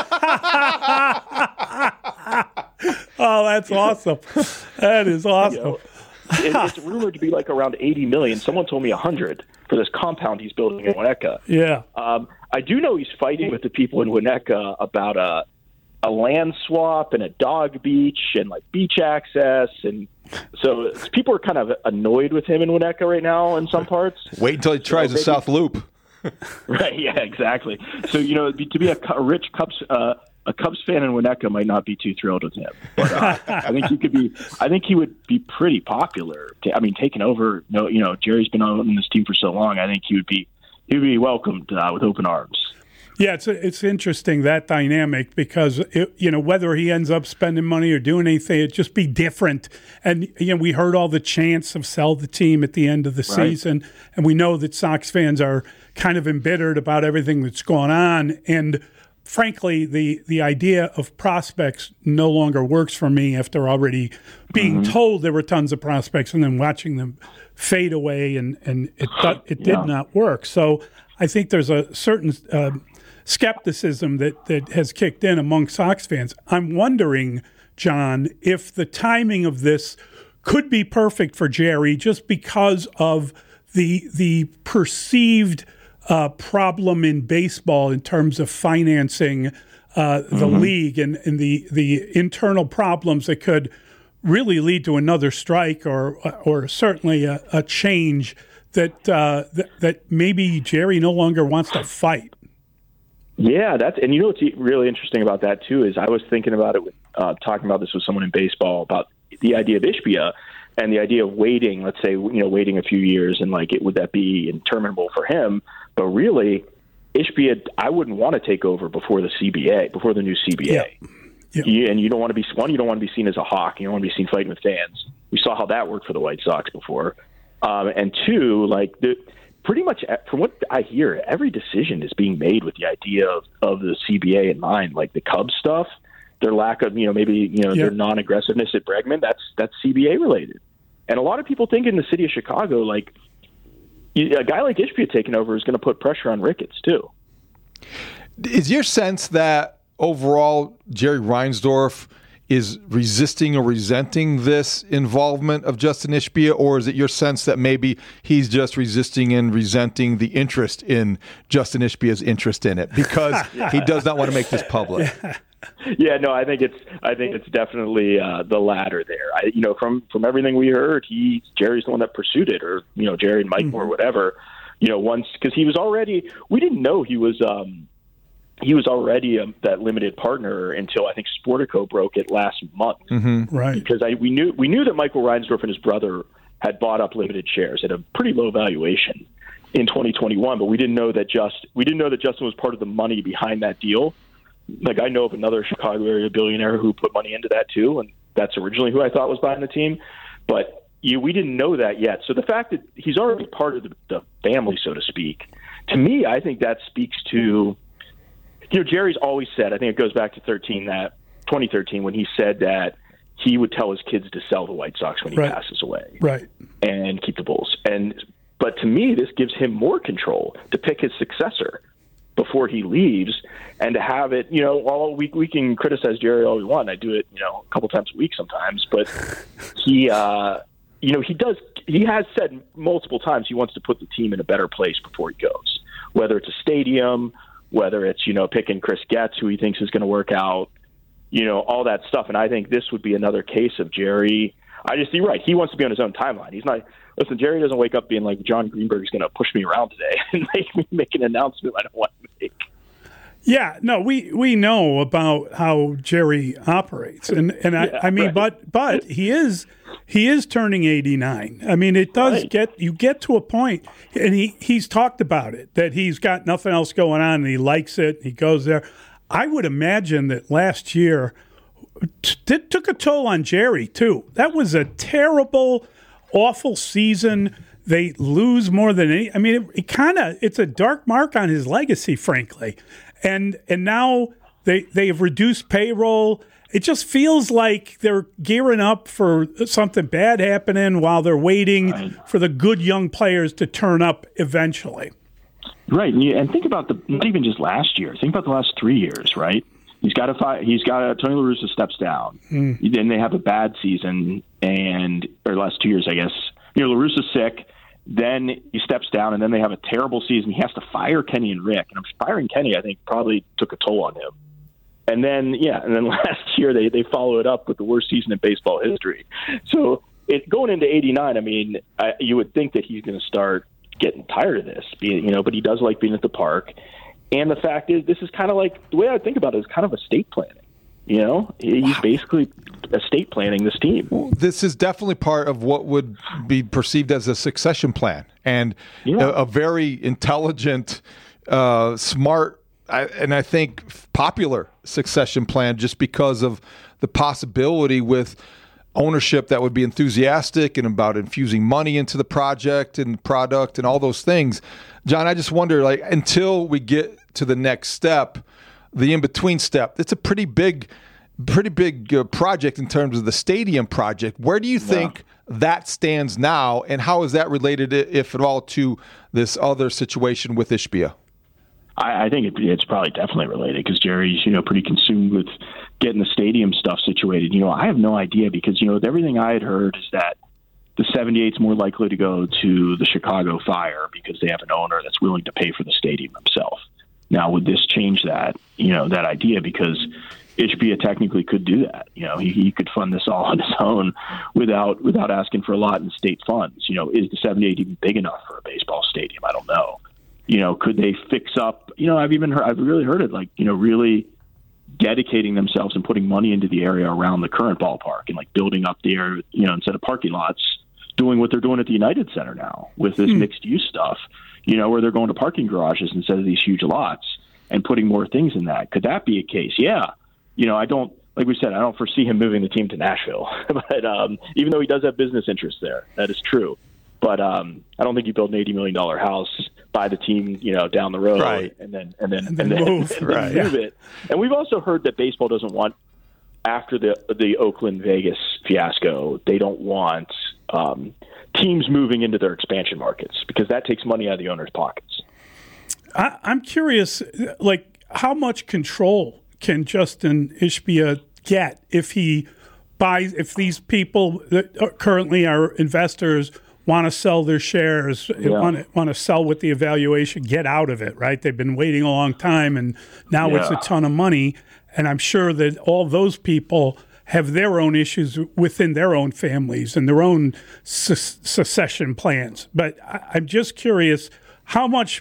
Oh, that's awesome. That is awesome. You know, it, it's rumored to be like around eighty million. Someone told me one hundred for this compound he's building in Winnetka. Yeah. Um, I do know he's fighting with the people in Winnetka about a, a land swap and a dog beach and like beach access. And so people are kind of annoyed with him in Winnetka right now in some parts. Wait until he tries so the South Loop. Right. Yeah, exactly. So, you know, to be a, a rich Cubs, uh, a Cubs fan in Winnetka might not be too thrilled with him, but uh, I think he could be. I think he would be pretty popular. I mean, taking over. No, you know, Jerry's been on this team for so long. I think he would be. He would be welcomed uh, with open arms. Yeah, it's it's interesting, that dynamic, because it, you know whether he ends up spending money or doing anything, it'd just be different. And you know, we heard all the chants of sell the team at the end of the right. season, and we know that Sox fans are kind of embittered about everything that's going on. And frankly, the the idea of prospects no longer works for me after already being mm-hmm. told there were tons of prospects and then watching them fade away, and and it it did yeah. not work. So I think there's a certain uh, skepticism that, that has kicked in among Sox fans. I'm wondering, John, if the timing of this could be perfect for Jerry just because of the the perceived uh, problem in baseball in terms of financing uh, the mm-hmm. league and, and the, the internal problems that could really lead to another strike or or certainly a, a change that, uh, that that maybe Jerry no longer wants to fight. Yeah, that's and you know what's really interesting about that too is I was thinking about it with uh, talking about this with someone in baseball about the idea of Ishbia and the idea of waiting. Let's say you know waiting a few years and like it would that be interminable for him? But really, Ishbia, I wouldn't want to take over before the C B A, before the new C B A. Yeah. Yeah. You, and you don't want to be one. You don't want to be seen as a hawk. You don't want to be seen fighting with fans. We saw how that worked for the White Sox before. Um, and two, like the. Pretty much from what I hear, every decision is being made with the idea of, of the C B A in mind. Like the Cubs stuff, their lack of, you know, maybe, you know, yeah. their non-aggressiveness at Bregman, that's that's C B A related. And a lot of people think in the city of Chicago, like a guy like Ishbia taking over is going to put pressure on Ricketts too. Is your sense that overall Jerry Reinsdorf is resisting or resenting this involvement of Justin Ishbia, or is it your sense that maybe he's just resisting and resenting the interest in Justin Ishbia's interest in it because he does not want to make this public? Yeah, no, I think it's I think it's definitely uh, the latter there. I, you know, from from everything we heard, he Jerry's the one that pursued it, or you know, Jerry and Mike mm-hmm. or whatever. You know, once because he was already, we didn't know he was um, he was already a, that limited partner until I think Sportico broke it last month. Mm-hmm. Right, because I we knew we knew that Michael Reinsdorf and his brother had bought up limited shares at a pretty low valuation in twenty twenty-one, but we didn't know that just we didn't know that Justin was part of the money behind that deal. Like I know of another Chicago area billionaire who put money into that too, and that's originally who I thought was buying the team. But you, we didn't know that yet. So the fact that he's already part of the, the family, so to speak, to me, I think that speaks to, you know, Jerry's always said, I think it goes back to thirteen, that twenty thirteen, when he said that he would tell his kids to sell the White Sox when he right. passes away, right, and keep the Bulls. And but to me, this gives him more control to pick his successor before he leaves, and to have it, you know, all we we can criticize Jerry all we want. I do it, you know, a couple times a week sometimes, but he, uh, you know, he does. He has said multiple times he wants to put the team in a better place before he goes. Whether it's a stadium, whether it's you know picking Chris Getz, who he thinks is going to work out, you know, all that stuff. And I think this would be another case of Jerry. I just, you're right. He wants to be on his own timeline. He's not. Listen, Jerry doesn't wake up being like, John Greenberg is going to push me around today and make me make an announcement I don't want to make. Yeah, no, we, we know about how Jerry operates, and and I, yeah, I mean, right. but but he is he is turning eighty-nine. I mean, it does Right. get you get to a point, and he he's talked about it that he's got nothing else going on, and he likes it. He goes there. I would imagine that last year t- took a toll on Jerry too. That was a terrible, awful season. They lose more than any. I mean, it, it kind of it's a dark mark on his legacy, frankly. And and now they they have reduced payroll. It just feels like they're gearing up for something bad happening while they're waiting right. for the good young players to turn up eventually. Right, and, you, and think about the not even just last year. Think about the last three years. Right, he's got a fi- he's got a Tony La Russa steps down. Mm. Then they have a bad season, and or last two years, I guess. You know, La Russa's sick. Then he steps down, and then they have a terrible season. He has to fire Kenny and Rick, and firing Kenny, I think, probably took a toll on him. And then, yeah, and then last year they, they follow it up with the worst season in baseball history. So it, going into eighty-nine, I mean, I, you would think that he's going to start getting tired of this, being, you know, but he does like being at the park. And the fact is, this is kind of like, the way I think about it is kind of estate planning. You know, he's wow. basically estate planning this team. Well, this is definitely part of what would be perceived as a succession plan, and yeah. a, a very intelligent, uh, smart, I, and I think popular succession plan, just because of the possibility with ownership that would be enthusiastic and about infusing money into the project and product and all those things. John, I just wonder, like, until we get to the next step, the in-between step, it's a pretty big, pretty big uh, project in terms of the stadium project. Where do you think yeah. that stands now, and how is that related, if at all, to this other situation with Ishbia? I, I think it, it's probably definitely related, because Jerry's, you know, pretty consumed with getting the stadium stuff situated. You know, I have no idea, because, you know, everything I had heard is that the seventy-eight's more likely to go to the Chicago Fire because they have an owner that's willing to pay for the stadium himself. Now, would this change that, you know, that idea? Because Ishbia technically could do that. You know, he, he could fund this all on his own without without asking for a lot in state funds. You know, is the seventy-eight even big enough for a baseball stadium? I don't know. You know, could they fix up? You know, I've even heard, I've really heard it, like, you know, really dedicating themselves and putting money into the area around the current ballpark and like building up there, you know, instead of parking lots, doing what they're doing at the United Center now with this hmm. mixed use stuff. You know, where they're going to parking garages instead of these huge lots and putting more things in that. Could that be a case? Yeah. You know, I don't, like we said, I don't foresee him moving the team to Nashville. But um, even though he does have business interests there, that is true. But um, I don't think you build an eighty million dollars house, buy the team, you know, down the road, right. and then and then and then, and then move, and then right. move yeah. it. And we've also heard that baseball doesn't want, after the the Oakland Vegas fiasco, they don't want um, teams moving into their expansion markets, because that takes money out of the owners' pockets. I, I'm curious, like, how much control can Justin Ishbia get if he buys, if these people that are currently are investors want to sell their shares, yeah. want to want to sell with the evaluation, get out of it, right? They've been waiting a long time, and now yeah. it's a ton of money. And I'm sure that all those people have their own issues within their own families and their own su- secession plans. But I, I'm just curious, how much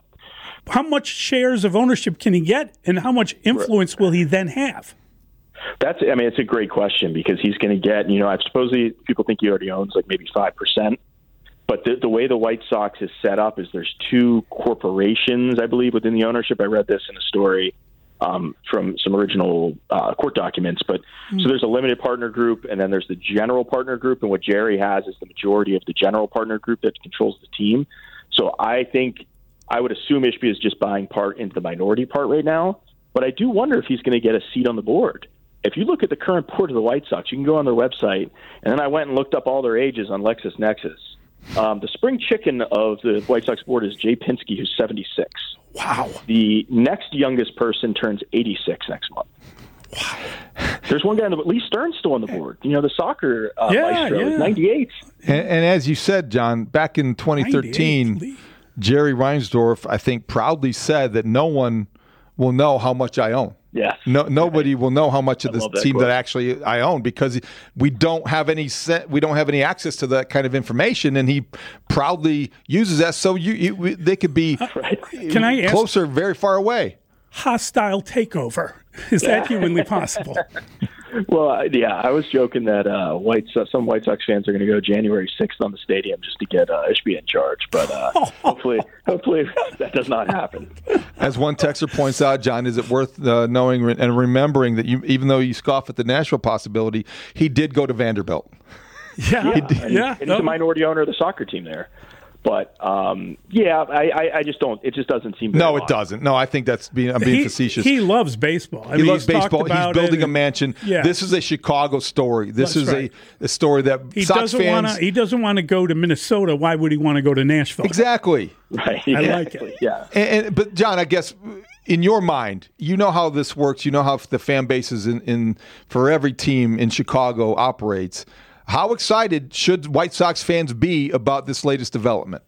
how much shares of ownership can he get, and how much influence will he then have? That's, I mean, it's a great question because he's going to get, you know, I suppose he, people think he already owns like maybe five percent. But the, the way the White Sox is set up is there's two corporations, I believe, within the ownership. I read this in a story um, from some original uh, court documents. But mm. so there's a limited partner group, and then there's the general partner group. And what Jerry has is the majority of the general partner group that controls the team. So I think I would assume Ishbia is just buying part into the minority part right now. But I do wonder if he's going to get a seat on the board. If you look at the current board of the White Sox, you can go on their website, and then I went and looked up all their ages on LexisNexis. Um, the spring chicken of the White Sox board is Jay Pinsky, who's seventy-six. Wow. The next youngest person turns eighty-six next month. Wow. There's one guy on the Lee Stern's still on the board. You know, the soccer uh, yeah, maestro yeah. is ninety-eight. And, and as you said, John, back in twenty thirteen, Jerry Reinsdorf, I think, proudly said that no one will know how much I own. Yes. No, nobody will know how much of this that team quote. that actually I own because we don't have any set, we don't have any access to that kind of information, and he proudly uses that. So you, you they could be right. Can I ask, closer, very far away. Hostile takeover. Is that humanly possible? Well, uh, yeah, I was joking that uh, White Sox, some White Sox fans are going to go January sixth on the stadium just to get uh, Ishbia in charge, but uh, hopefully, hopefully that does not happen. As one texter points out, John, is it worth uh, knowing and remembering that you, even though you scoff at the Nashville possibility, he did go to Vanderbilt. Yeah, yeah, and, yeah. And he's no. a minority owner of the soccer team there. But um, yeah, I, I, I just don't. It just doesn't seem. No, long. it doesn't. No, I think that's being. I'm being he, facetious. He loves baseball. I he mean, loves he's baseball. He's building and, a mansion. Yeah. This is a Chicago story. This That's is right. a, a story that he Sox doesn't fans. Wanna, he doesn't want to go to Minnesota. Why would he want to go to Nashville? Exactly. Right. I exactly. like it. Yeah. And, and but John, I guess in your mind, you know how this works. You know how the fan bases in, in for every team in Chicago operates. How excited should White Sox fans be about this latest development?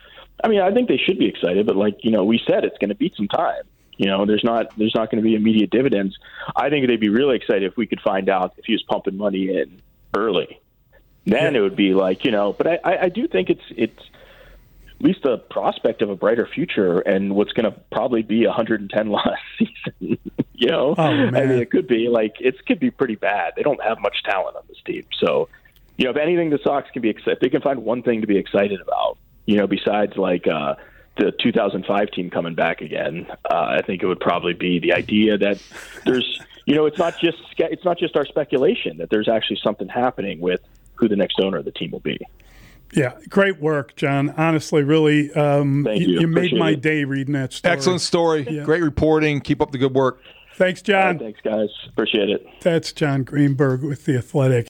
I mean, I think they should be excited, but like, you know, we said it's going to beat some time. You know, there's not there's not going to be immediate dividends. I think they'd be really excited if we could find out if he was pumping money in early. Then yeah. It would be like, you know, but I, I, I do think it's it's at least the prospect of a brighter future and what's going to probably be a one hundred ten loss season. You know, oh, I man. mean, it could be like it could be pretty bad. They don't have much talent on this team, so you know, if anything, the Sox can be excited. They can find one thing to be excited about. You know, besides like uh, the two thousand five team coming back again, uh, I think it would probably be the idea that there's, you know, it's not just it's not just our speculation that there's actually something happening with who the next owner of the team will be. Yeah, great work, John. Honestly, really, um, Thank you, you. you made Appreciate my it. day reading that story. Excellent story. Yeah. Great reporting. Keep up the good work. Thanks, John. Right, thanks, guys. Appreciate it. That's John Greenberg with The Athletic.